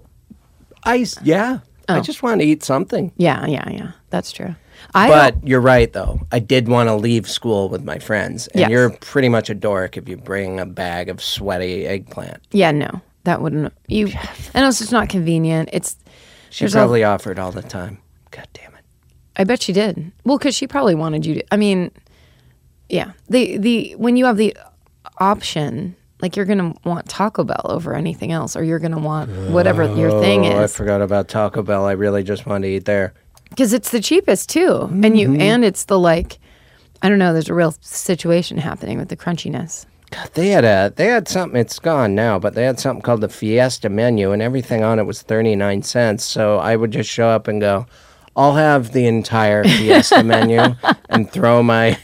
I just want to eat something. Yeah. That's true. But you're right, though. I did want to leave school with my friends. And Yes. you're pretty much a dork if you bring a bag of sweaty eggplant. Yeah, no. That wouldn't. And also, it's not convenient. She probably offered all the time. God damn it. I bet she did. Well, because she probably wanted you to. I mean, yeah. When you have the option, like, you're gonna want Taco Bell over anything else, or you're gonna want whatever your thing I is, forgot about Taco Bell. I really just wanted to eat there. because it's the cheapest too, and it's the, like, I don't know. There's a real situation happening with the crunchiness. God, they had something. It's gone now, but they had something called the Fiesta menu, and everything on it was 39 cents. So I would just show up and go, I'll have the entire Fiesta menu, and throw my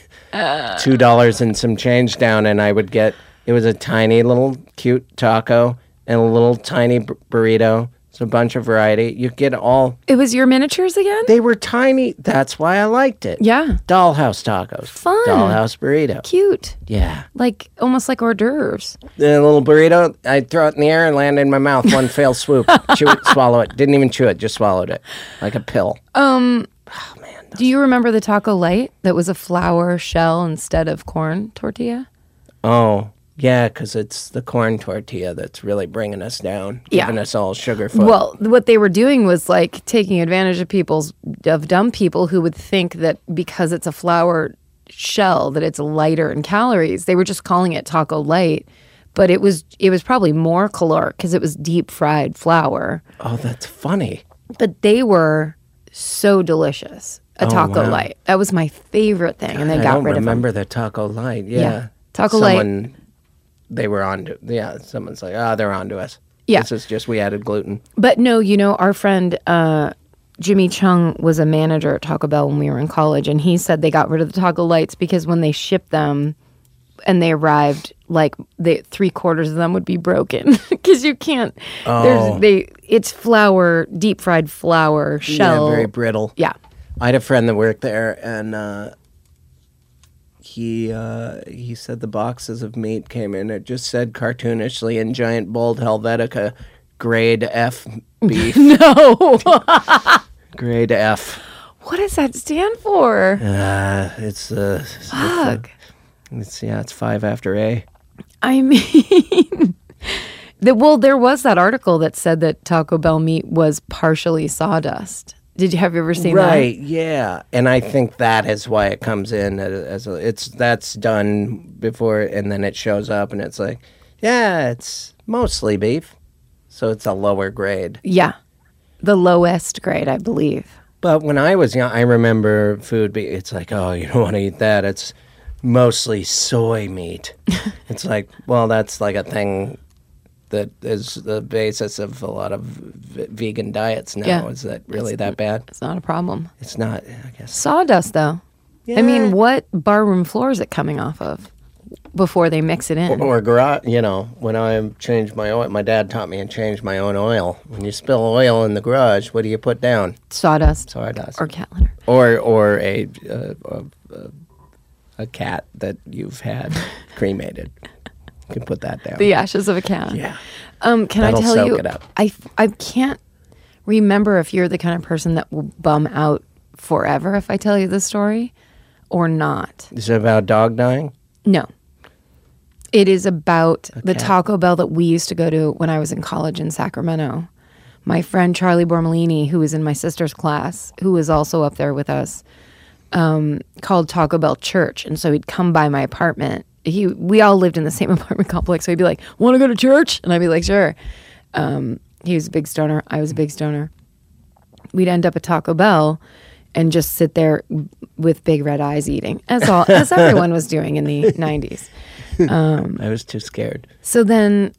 $2 and some change down, and I would get. It was a tiny little cute taco and a little tiny burrito. It's a bunch of variety. You get all. It was your miniatures again? They were tiny. That's why I liked it. Yeah. Dollhouse tacos. Fun. Dollhouse burrito. Cute. Yeah. Like, almost like hors d'oeuvres. The little burrito, I'd throw it in the air and land in my mouth. One fell swoop. Chew it, swallow it. Didn't even chew it, just swallowed it. Like a pill. Oh, man. Do you remember the Taco Light that was a flour shell instead of corn tortilla? Oh, yeah, because it's the corn tortilla that's really bringing us down. Giving us all sugar foot. Well, what they were doing was, like, taking advantage of dumb people who would think that because it's a flour shell that it's lighter in calories. They were just calling it Taco Light, but it was probably more caloric because it was deep fried flour. Oh, that's funny. But they were so delicious. A Taco wow. Light. That was my favorite thing, and they got rid of them. I don't remember the Taco Light. Yeah. Taco Light. Light. They were on to, someone's like, they're on to us. Yeah. This is just, we added gluten. But no, our friend Jimmy Chung was a manager at Taco Bell when we were in college, and he said they got rid of the Taco Lights because when they shipped them and they arrived, like, 3/4 of them would be broken because you can't. It's flour, deep fried flour shell. Yeah, very brittle. Yeah. I had a friend that worked there, and he said the boxes of meat came in. It just said cartoonishly in giant bold Helvetica, grade F beef. No. Grade F. What does that stand for? It's Fuck. It's 5 after A. I mean, there was that article that said that Taco Bell meat was partially sawdust. Have you ever seen that? Right, yeah. And I think that is why it comes in that's done before, and then it shows up and it's like, yeah, it's mostly beef. So it's a lower grade. Yeah. The lowest grade, I believe. But when I was young, I remember food it's like, oh, you don't want to eat that. It's mostly soy meat. It's like, well, that's like a thing that is the basis of a lot of vegan diets now. Yeah. Is that really that bad? It's not a problem. It's not, I guess. Sawdust, though. Yeah. I mean, what barroom floor is it coming off of? before they mix it in. Or garage, when I changed my oil, my dad taught me to change my own oil. When you spill oil in the garage, what do you put down? Sawdust. Sawdust. Or cat litter. Or a cat that you've had cremated. You can put that down. The ashes of a cat. Yeah. Can That'll I tell soak you? it up. I can't remember if you're the kind of person that will bum out forever if I tell you this story or not. Is it about a dog dying? No. It is about the cat. Taco Bell that we used to go to when I was in college in Sacramento. My friend Charlie Bormolini, who was in my sister's class, who was also up there with us, called Taco Bell Church. And so he'd come by my apartment. We all lived in the same apartment complex. So he'd be like, want to go to church? And I'd be like, sure. He was a big stoner. I was a big stoner. We'd end up at Taco Bell and just sit there with big red eyes eating, as everyone was doing in the 90s. I was too scared. So then,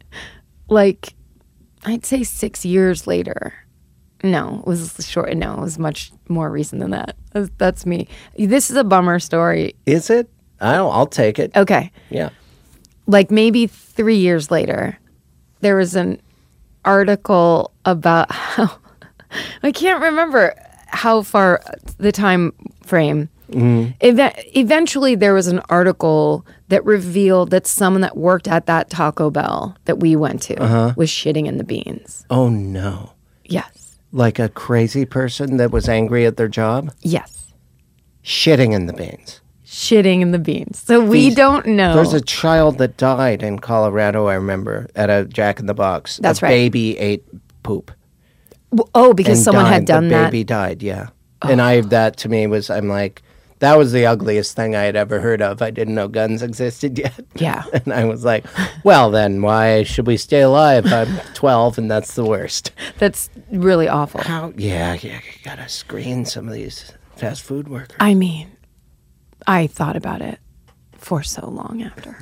like, I'd say 6 years later. No, it was short. No, it was much more recent than that. That's me. This is a bummer story. Is it? I'll take it. Okay. Yeah. Like maybe 3 years later, there was an article about how I can't remember how far the time frame. Mm-hmm. Eventually, there was an article that revealed that someone that worked at that Taco Bell that we went to was shitting in the beans. Oh, no. Yes. Like a crazy person that was angry at their job? Yes. Shitting in the beans. Shitting in the beans. So we don't know. There's a child that died in Colorado, I remember, at a Jack in the Box. That's right. Baby ate poop. Oh, because someone died. had done the that? Baby died, yeah. Oh. And that to me I'm like, that was the ugliest thing I had ever heard of. I didn't know guns existed yet. Yeah. And I was like, well, then why should we stay alive? I'm 12 and that's the worst. That's really awful. Yeah, you gotta screen some of these fast food workers. I mean, I thought about it for so long after.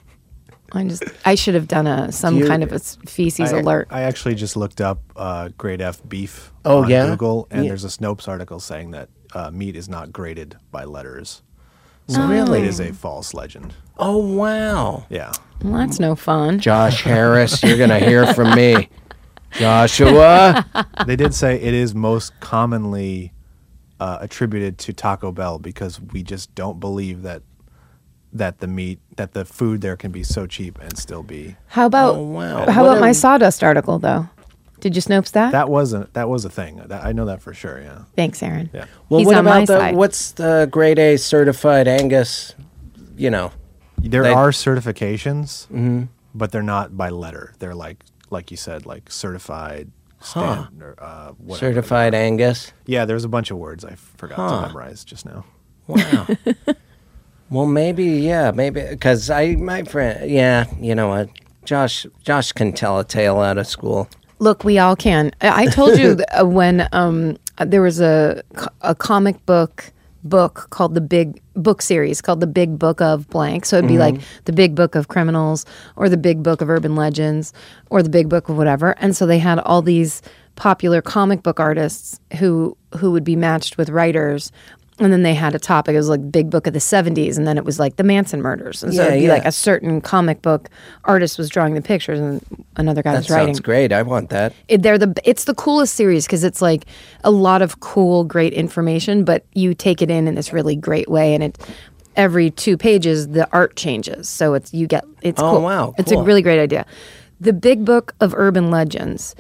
I should have done some kind of a feces alert. I actually just looked up grade F beef on Google, and there's a Snopes article saying that meat is not graded by letters. So really? It is a false legend. Oh, wow. Yeah. Well, that's no fun. Josh Harris, you're going to hear from me. Joshua. They did say it is most commonly attributed to Taco Bell because we just don't believe that the food there can be so cheap and still be. How about my sawdust article though? Did you Snopes that? That was a thing. I know that for sure. Yeah. Thanks, Aaron. Yeah. Well, He's what on my about side. what's the grade A certified Angus? There are certifications, but they're not by letter. They're like you said, like certified. Whatever. Certified Angus. Yeah, there's a bunch of words I forgot to memorize just now. Wow. Well, maybe because my friend, you know what, Josh can tell a tale out of school. Look, we all can. I told you when there was a comic book called the Big Book series called the Big Book of Blank. So it'd be like the Big Book of Criminals or the Big Book of Urban Legends or the Big Book of whatever. And so they had all these popular comic book artists who would be matched with writers. And then they had a topic. It was like Big Book of the 70s. And then it was like the Manson murders. And so it'd be like a certain comic book artist was drawing the pictures and another guy was writing. That sounds great. I want that. It's the coolest series because it's like a lot of cool, great information, but you take it in this really great way. And every 2 pages, the art changes. So it's cool. Wow. It's a Cool. really great idea. The Big Book of Urban Legends.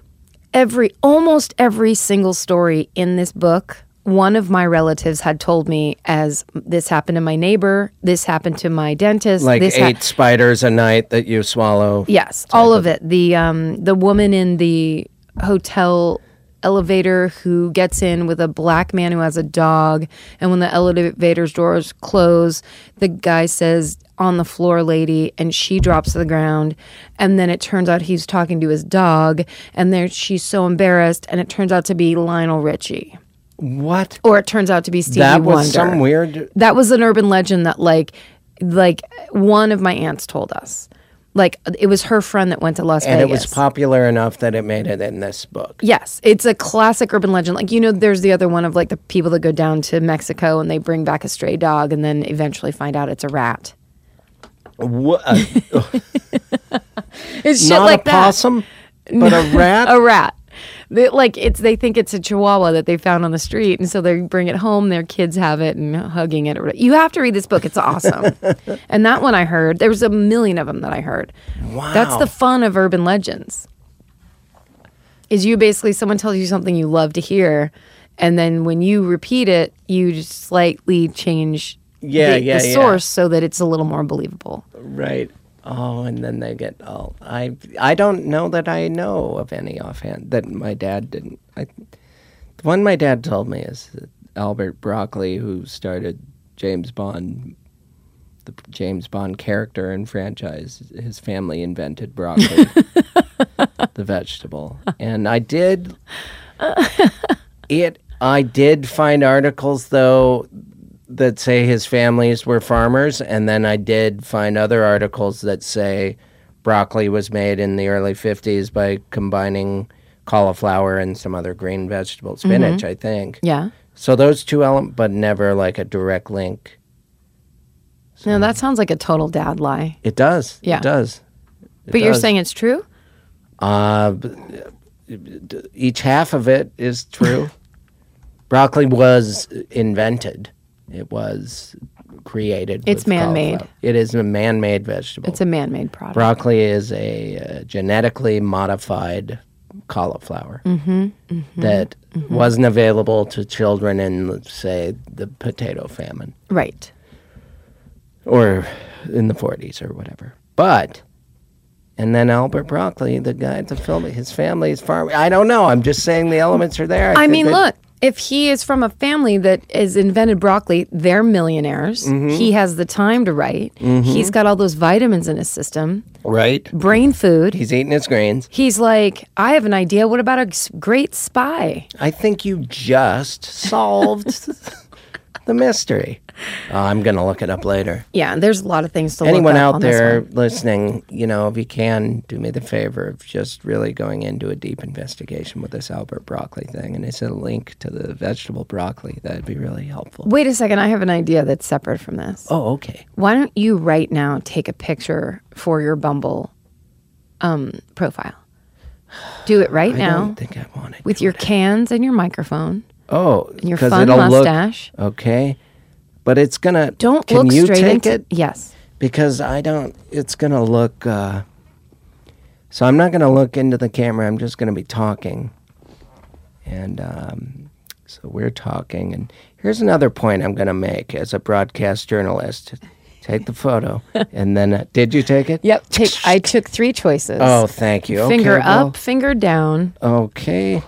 Almost every single story in this book, one of my relatives had told me as this happened to my neighbor, this happened to my dentist. Like 8 spiders a night that you swallow. Yes, all of it. The woman in the hotel elevator who gets in with a black man who has a dog, and when the elevator's doors close, the guy says, "On the floor, lady," and she drops to the ground, and then it turns out he's talking to his dog, and there she's so embarrassed, and it turns out to be Lionel Richie. What? Or it turns out to be Stevie That was Wonder. some weird. That was an urban legend that like one of my aunts told us. Like it was her friend that went to Las Vegas. And it was popular enough that it made it in this book. Yes, it's a classic urban legend. Like, there's the other one of like the people that go down to Mexico and they bring back a stray dog and then eventually find out it's a rat. What? It's shit Not like a possum, but a rat? a rat. They think it's a chihuahua that they found on the street, and so they bring it home. Their kids have it and hugging it. You have to read this book; it's awesome. And that one I heard. There was a million of them that I heard. Wow. That's the fun of urban legends. Is you basically someone tells you something you love to hear, and then when you repeat it, you just slightly change the source so that it's a little more believable. Right. Oh, and then they get all... I don't know that I know of any offhand that my dad didn't. The one my dad told me is that Albert Broccoli, who started James Bond, the James Bond character and franchise, his family invented broccoli, the vegetable. And I did find articles, though, that say his families were farmers, and then I did find other articles that say broccoli was made in the early 50s by combining cauliflower and some other green vegetable, spinach, I think. Yeah. So those two elements, but never like a direct link. No, that sounds like a total dad lie. It does. Yeah. It does. But you're saying it's true? Each half of it is true. Broccoli was invented. It was created. It's man-made. Cauliflower. It is a man-made vegetable. It's a man-made product. Broccoli is a genetically modified cauliflower that wasn't available to children in, let's say, the potato famine. Right. Or in the 40s or whatever. But, and then Albert Broccoli, the guy at the film, his family is farming. I don't know. I'm just saying the elements are there. I mean, look. If he is from a family that has invented broccoli, they're millionaires. He has the time to write. He's got all those vitamins in his system. Right. Brain food. He's eating his grains. He's like, I have an idea. What about a great spy? I think you just solved the mystery. I'm going to look it up later. Yeah, there's a lot of things to look Anyone up out on this there one. listening, if you can, do me the favor of just really going into a deep investigation with this Albert Broccoli thing. And it's a link to the vegetable broccoli. That'd be really helpful. Wait a second. I have an idea that's separate from this. Oh, okay. Why don't you right now take a picture for your Bumble profile? Do it right I now. don't think I want to. With your cans and your microphone. Oh, And your 'cause fun it'll mustache. Look, okay. But it's going to... Don't can look you straight take into it? Yes. Because I don't... It's going to look... so I'm not going to look into the camera. I'm just going to be talking. And so we're talking. And here's another point I'm going to make as a broadcast journalist. Take the photo. And then... did you take it? Yep. I took 3 choices. Oh, thank you. Finger okay, up, well, finger down. okay.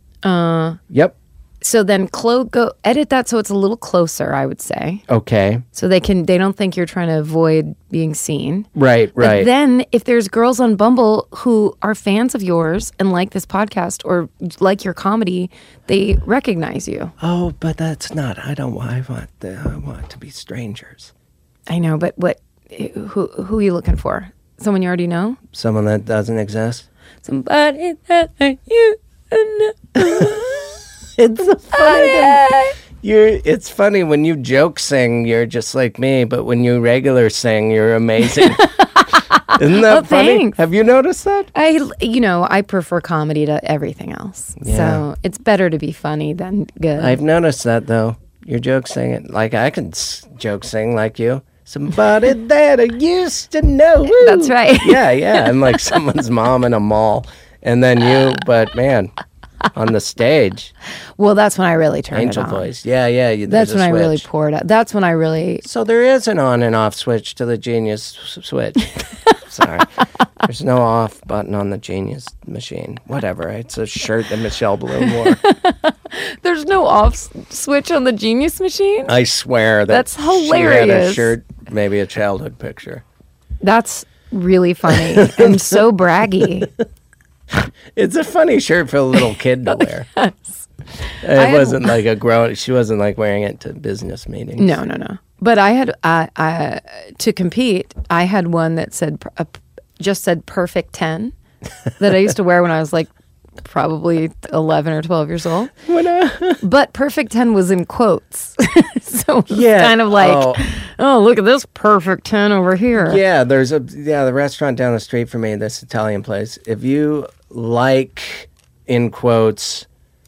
Yep. So then go edit that so it's a little closer, I would say. Okay. So they don't think you're trying to avoid being seen. Right. But then if there's girls on Bumble who are fans of yours and like this podcast or like your comedy, they recognize you. Oh, but that's not... I want to be strangers. I know, but who are you looking for? Someone you already know? Someone that doesn't exist? Somebody that you know. It's a funny. It's funny when you joke sing, you're just like me, but when you regular sing, you're amazing. Isn't that funny? Thanks. Have you noticed that? I prefer comedy to everything else. Yeah. So it's better to be funny than good. I've noticed that though. Your joke singing, like I could joke sing like you. Somebody that I used to know. Woo. That's right. Yeah. I'm like someone's mom in a mall, and then you, but man. On the stage. Well, that's when I really turned Angel it on. voice. Yeah. That's when I really switch. poured out. That's when I really... So there is an on and off switch to the Genius switch. Sorry. There's no off button on the Genius machine. Whatever. It's a shirt that Michelle Bloom wore. There's no off switch on the Genius machine? I swear That's she had a hilarious. shirt, maybe a childhood picture. That's really funny and so braggy. It's a funny shirt for a little kid to wear. Yes. It wasn't like she wasn't like wearing it to business meetings. No. But I had, to compete, I had one that said, just said perfect 10 that I used to wear when I was like probably 11 or 12 years old. But perfect 10 was in quotes. So it was kind of like Oh, look at this perfect 10 over here. Yeah, the restaurant down the street from me, this Italian place. If you like, in quotes,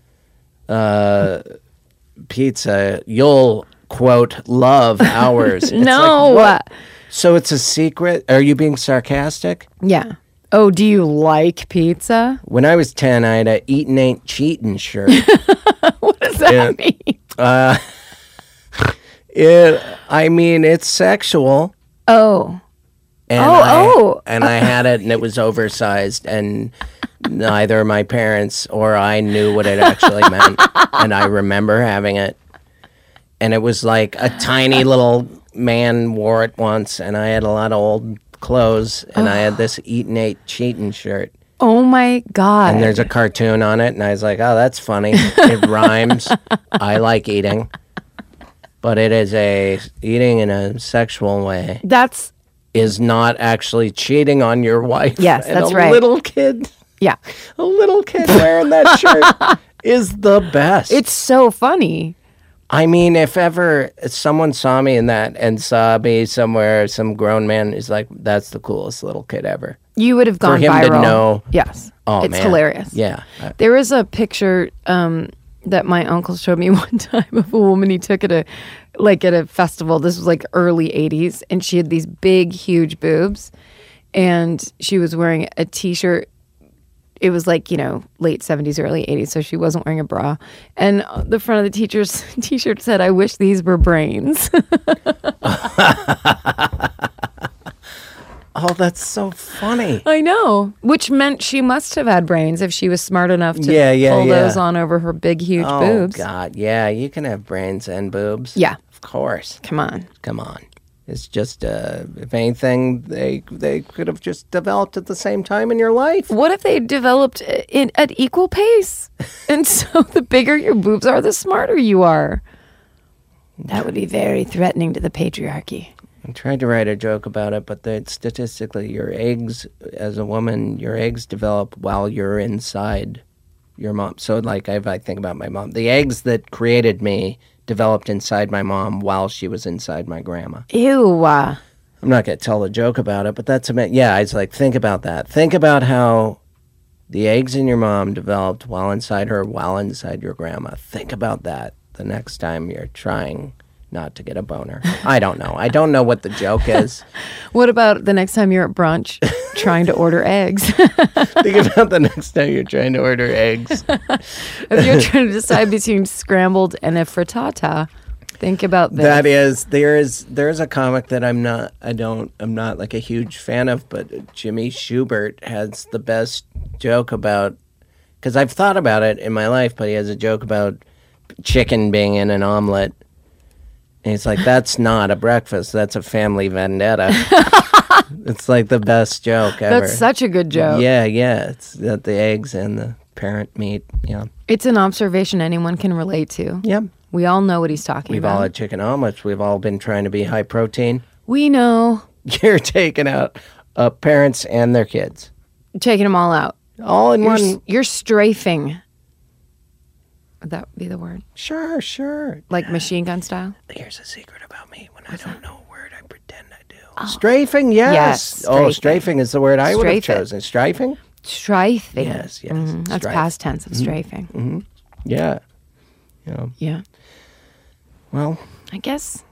pizza, you'll, quote, love ours. It's No. like, what? So it's a secret? Are you being sarcastic? Yeah. Oh, do you like pizza? When I was 10, I had a Eatin' Ain't Cheatin' shirt. What does that mean? I mean, it's sexual. Oh. And I had it, and it was oversized, and neither my parents or I knew what it actually meant. And I remember having it, and it was like a tiny little man wore it once, and I had a lot of old clothes, and I had this Eatin' Ain't Cheatin' shirt. Oh my God. And there's a cartoon on it, and I was like, oh, that's funny. It rhymes. I like eating. But it is eating in a sexual way. That's... Is not actually cheating on your wife. Yes, and that's a right. Little kid. Yeah. A little kid wearing that shirt is the best. It's so funny. I mean, if ever someone saw me in that and saw me somewhere, some grown man is like, that's the coolest little kid ever. You would have gone For him viral. to know. Yes. Oh, it's man. hilarious. Yeah. There was a picture that my uncle showed me one time of a woman he took at a festival. This was like early 80s, and she had these big, huge boobs, and she was wearing a t-shirt. It was like, late 70s, early 80s, so she wasn't wearing a bra. And the front of the teacher's t-shirt said, "I wish these were brains." Oh, that's so funny. I know. Which meant she must have had brains if she was smart enough to pull those on over her big, huge boobs. Oh, God. Yeah, you can have brains and boobs. Yeah. Of course. Come on. It's just, if anything, they could have just developed at the same time in your life. What if they developed at equal pace? And so the bigger your boobs are, the smarter you are. That would be very threatening to the patriarchy. I tried to write a joke about it, but statistically, your eggs, as a woman, your eggs develop while you're inside your mom. So, like, if I think about my mom, the eggs that created me developed inside my mom while she was inside my grandma. Ew. I'm not going to tell a joke about it, but that's yeah, I was like, think about that. Think about how the eggs in your mom developed while inside your grandma. Think about that the next time you're trying not to get a boner. I don't know. I don't know what the joke is. What about the next time you're at brunch trying to order eggs? Think about the next time you're trying to order eggs. If you're trying to decide between scrambled and a frittata, think about this. That is, there is a comic that I'm not like a huge fan of, but Jimmy Schubert has the best joke about, because I've thought about it in my life, but he has a joke about chicken being in an omelet. And he's like, that's not a breakfast. That's a family vendetta. It's like the best joke ever. That's such a good joke. Yeah. It's the eggs and the parent meat. Yeah. It's an observation anyone can relate to. Yep. We all know what he's talking We've about. all had chicken omelets. We've all been trying to be high protein. We know. You're taking out parents and their kids. Taking them all out. All in one. You're strafing. Would that be the word? Sure. Like machine gun style? Here's a secret about me. When I don't know a word, I pretend I do. Oh. Strafing, yes. Yes, Oh, strafing. strafing is the word I would have Strafe it. chosen. Strifing? Strafing. Yes. That's Strife. past tense of strafing. Yeah. Yeah. Well, I guess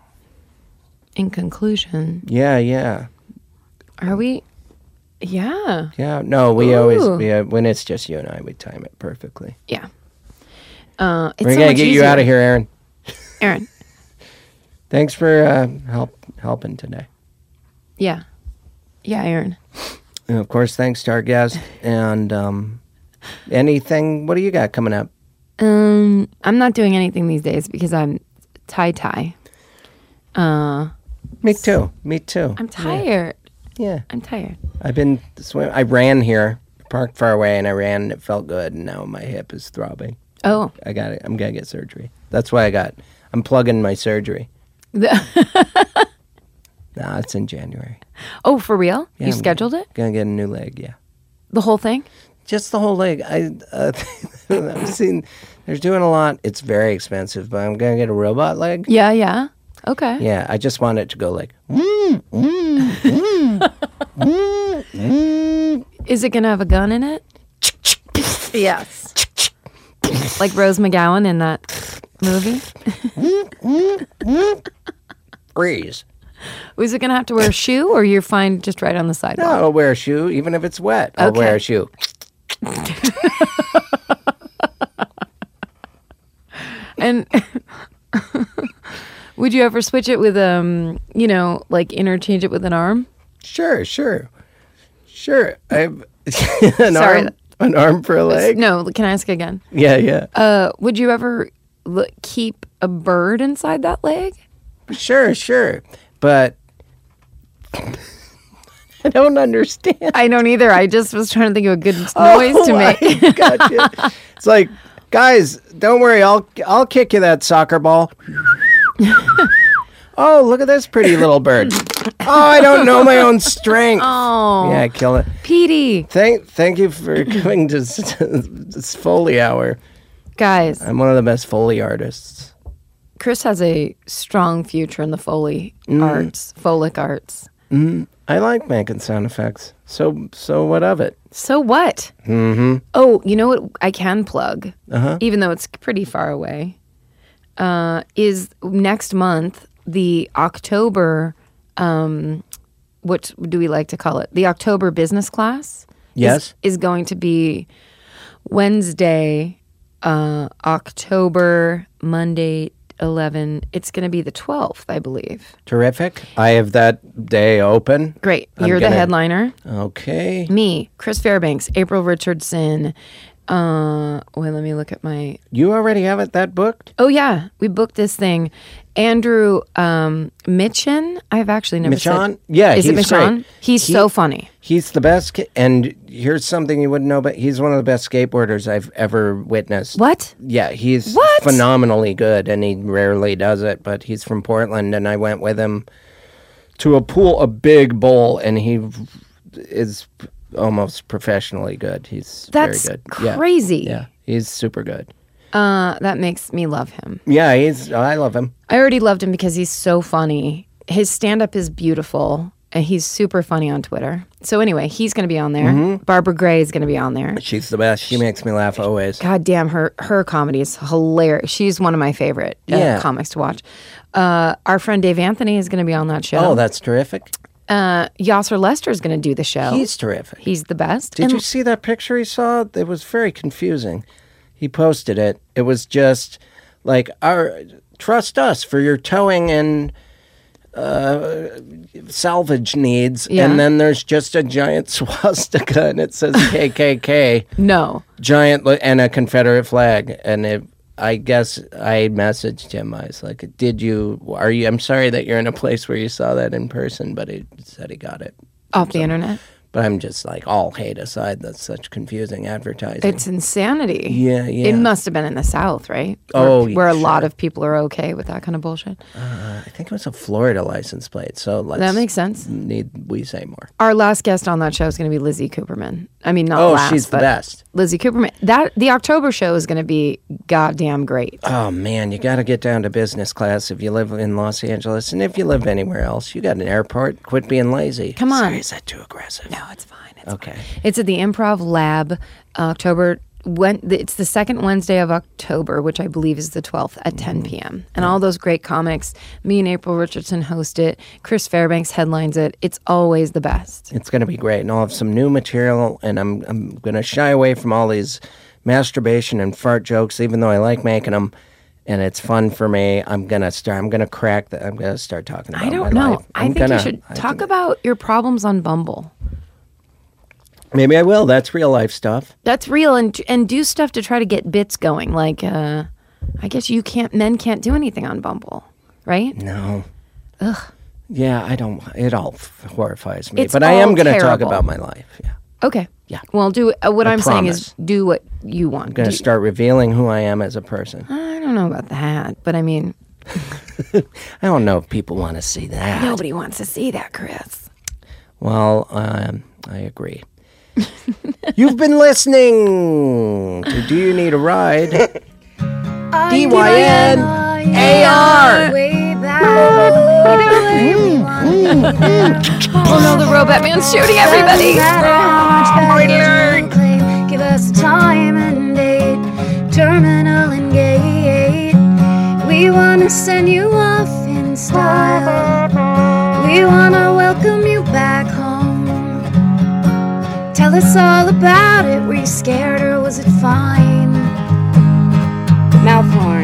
in conclusion, yeah. are we? Yeah. Yeah. No, we Ooh. always, when it's just you and I, we time it perfectly. Yeah. It's We're so going to much get you easier. out of here, Aaron. Aaron. Thanks for helping today. Yeah. Yeah, Aaron. And of course, thanks to our guest. And anything, what do you got coming up? I'm not doing anything these days because I'm tie. Me too. I'm tired. Yeah. I'm tired. I've been swimming. I ran here, parked far away, and I ran, and it felt good, and now my hip is throbbing. Oh. I got it. I'm going to get surgery. That's why I'm plugging my surgery. No, it's in January. Oh, for real? Yeah, You I'm scheduled it? Going to get a new leg, yeah. The whole thing? Just the whole leg. I've seen, they're doing a lot. It's very expensive, but I'm going to get a robot leg. Yeah. Okay. Yeah, I just want it to go like. Is it going to have a gun in it? Yes. Like Rose McGowan in that movie? Freeze. Was it going to have to wear a shoe, or you're fine just right on the No, sidewalk? I'll wear a shoe, even if it's wet. I'll Okay. wear a shoe. And would you ever switch it with, like interchange it with an arm? Sure. I've Sorry. an arm for a leg. No, can I ask again? Yeah. Would you ever keep a bird inside that leg? Sure. But I don't understand. I don't either. I just was trying to think of a good noise to make. I gotcha. It's like, guys, don't worry. I'll kick you that soccer ball. Oh, look at this pretty little bird. Oh, I don't know my own strength. Oh, Yeah, kill it. Petey. Thank you for coming to this Foley hour. Guys, I'm one of the best Foley artists. Chris has a strong future in the Foley arts, Folic arts. I like making sound effects. So what of it? So what? Mm-hmm. Oh, you know what I can plug, even though it's pretty far away, is next month, the October, what do we like to call it? The October business class. Yes. Is going to be Wednesday, October, Monday, 11. It's going to be the 12th, I believe. Terrific. I have that day open. Great. I'm You're the gonna- headliner. Okay. Me, Chris Fairbanks, April Richardson. Wait, let me look at my. You already have it that booked? Oh yeah, we booked this thing. Andrew Mitchen. I've actually never Michon? said. Yeah, is it he's Michon? great. He's so funny. He's the best. And here's something you wouldn't know, but he's one of the best skateboarders I've ever witnessed. What? Yeah, he's What? phenomenally good, and he rarely does it, but he's from Portland, and I went with him to a big bowl, and he is almost professionally good. He's That's very good. crazy. Yeah, he's super good. That makes me love him. Yeah, I love him. I already loved him because he's so funny. His stand-up is beautiful, and he's super funny on Twitter. So anyway, he's going to be on there. Mm-hmm. Barbara Gray is going to be on there. She's the best. She makes me laugh always. God damn, her comedy is hilarious. She's one of my favorite comics to watch. Our friend Dave Anthony is going to be on that show. Oh, that's terrific. Yasser Lester is going to do the show. He's terrific. He's the best. Did you see that picture he saw? It was very confusing. He posted it. It was just like, trust us for your towing and salvage needs. Yeah. And then there's just a giant swastika and it says KKK. No. Giant and a Confederate flag. And I guess I messaged him. I was like, I'm sorry that you're in a place where you saw that in person, but he said he got it. Off the internet? But I'm just like, all hate aside, that's such confusing advertising. It's insanity. Yeah. It must have been in the South, right? Oh, where a sure. lot of people are okay with that kind of bullshit. I think it was a Florida license plate, so That makes sense. Need we say more? Our last guest on that show is going to be Lizzie Cooperman. I mean, not last, she's the but best. Lizzie Cooperman. The October show is going to be goddamn great. Oh man, you got to get down to business class if you live in Los Angeles, and if you live anywhere else, you got an airport. Quit being lazy. Come on. Sorry, is that too aggressive? No, it's fine. Okay. It's at the Improv Lab, October. It's the second Wednesday of October, which I believe is the 12th at 10 p.m. And all those great comics. Me and April Richardson host it. Chris Fairbanks headlines it. It's always the best. It's going to be great, and I'll have some new material, and I'm going to shy away from all these masturbation and fart jokes, even though I like making them. And it's fun for me. I'm gonna start talking about. I don't my know. life. I think you should talk about your problems on Bumble. Maybe I will. That's real life stuff. That's real, and do stuff to try to get bits going. Like, I guess men can't do anything on Bumble, right? No. Ugh. Yeah, I don't. It all horrifies me. It's But I am all going to talk terrible. about my life. Yeah. Okay. Yeah. Well, do what I I'm saying is promise. do what you want. I'm going to start revealing who I am as a person. I don't know about that, but I mean, I don't know if people want to see that. nobody wants to see that, Chris. Well, I agree. You've been listening to Do You Need a Ride? I DYNAR. way back style. Either way, we wanna be there. Oh no, the robot man's shooting everybody. Doesn't matter how much baggage you claim. Give us a time and date, terminal and gate. We wanna send you off in style. We wanna welcome you back home. Tell us all about it. Were you scared or was it fine? Mouth horn.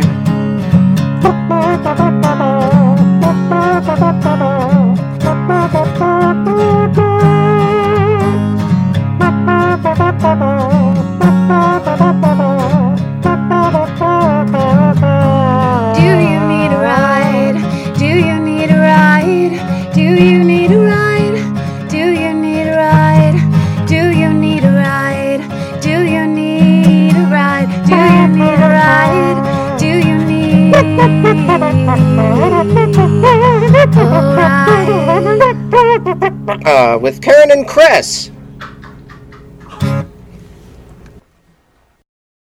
Do you need a ride? Do you need a ride? Do you need a ride? Do you need a ride? Do you need a ride? Do you need a ride? Do you need a ride? Do you need a ride? With Karen and Chris.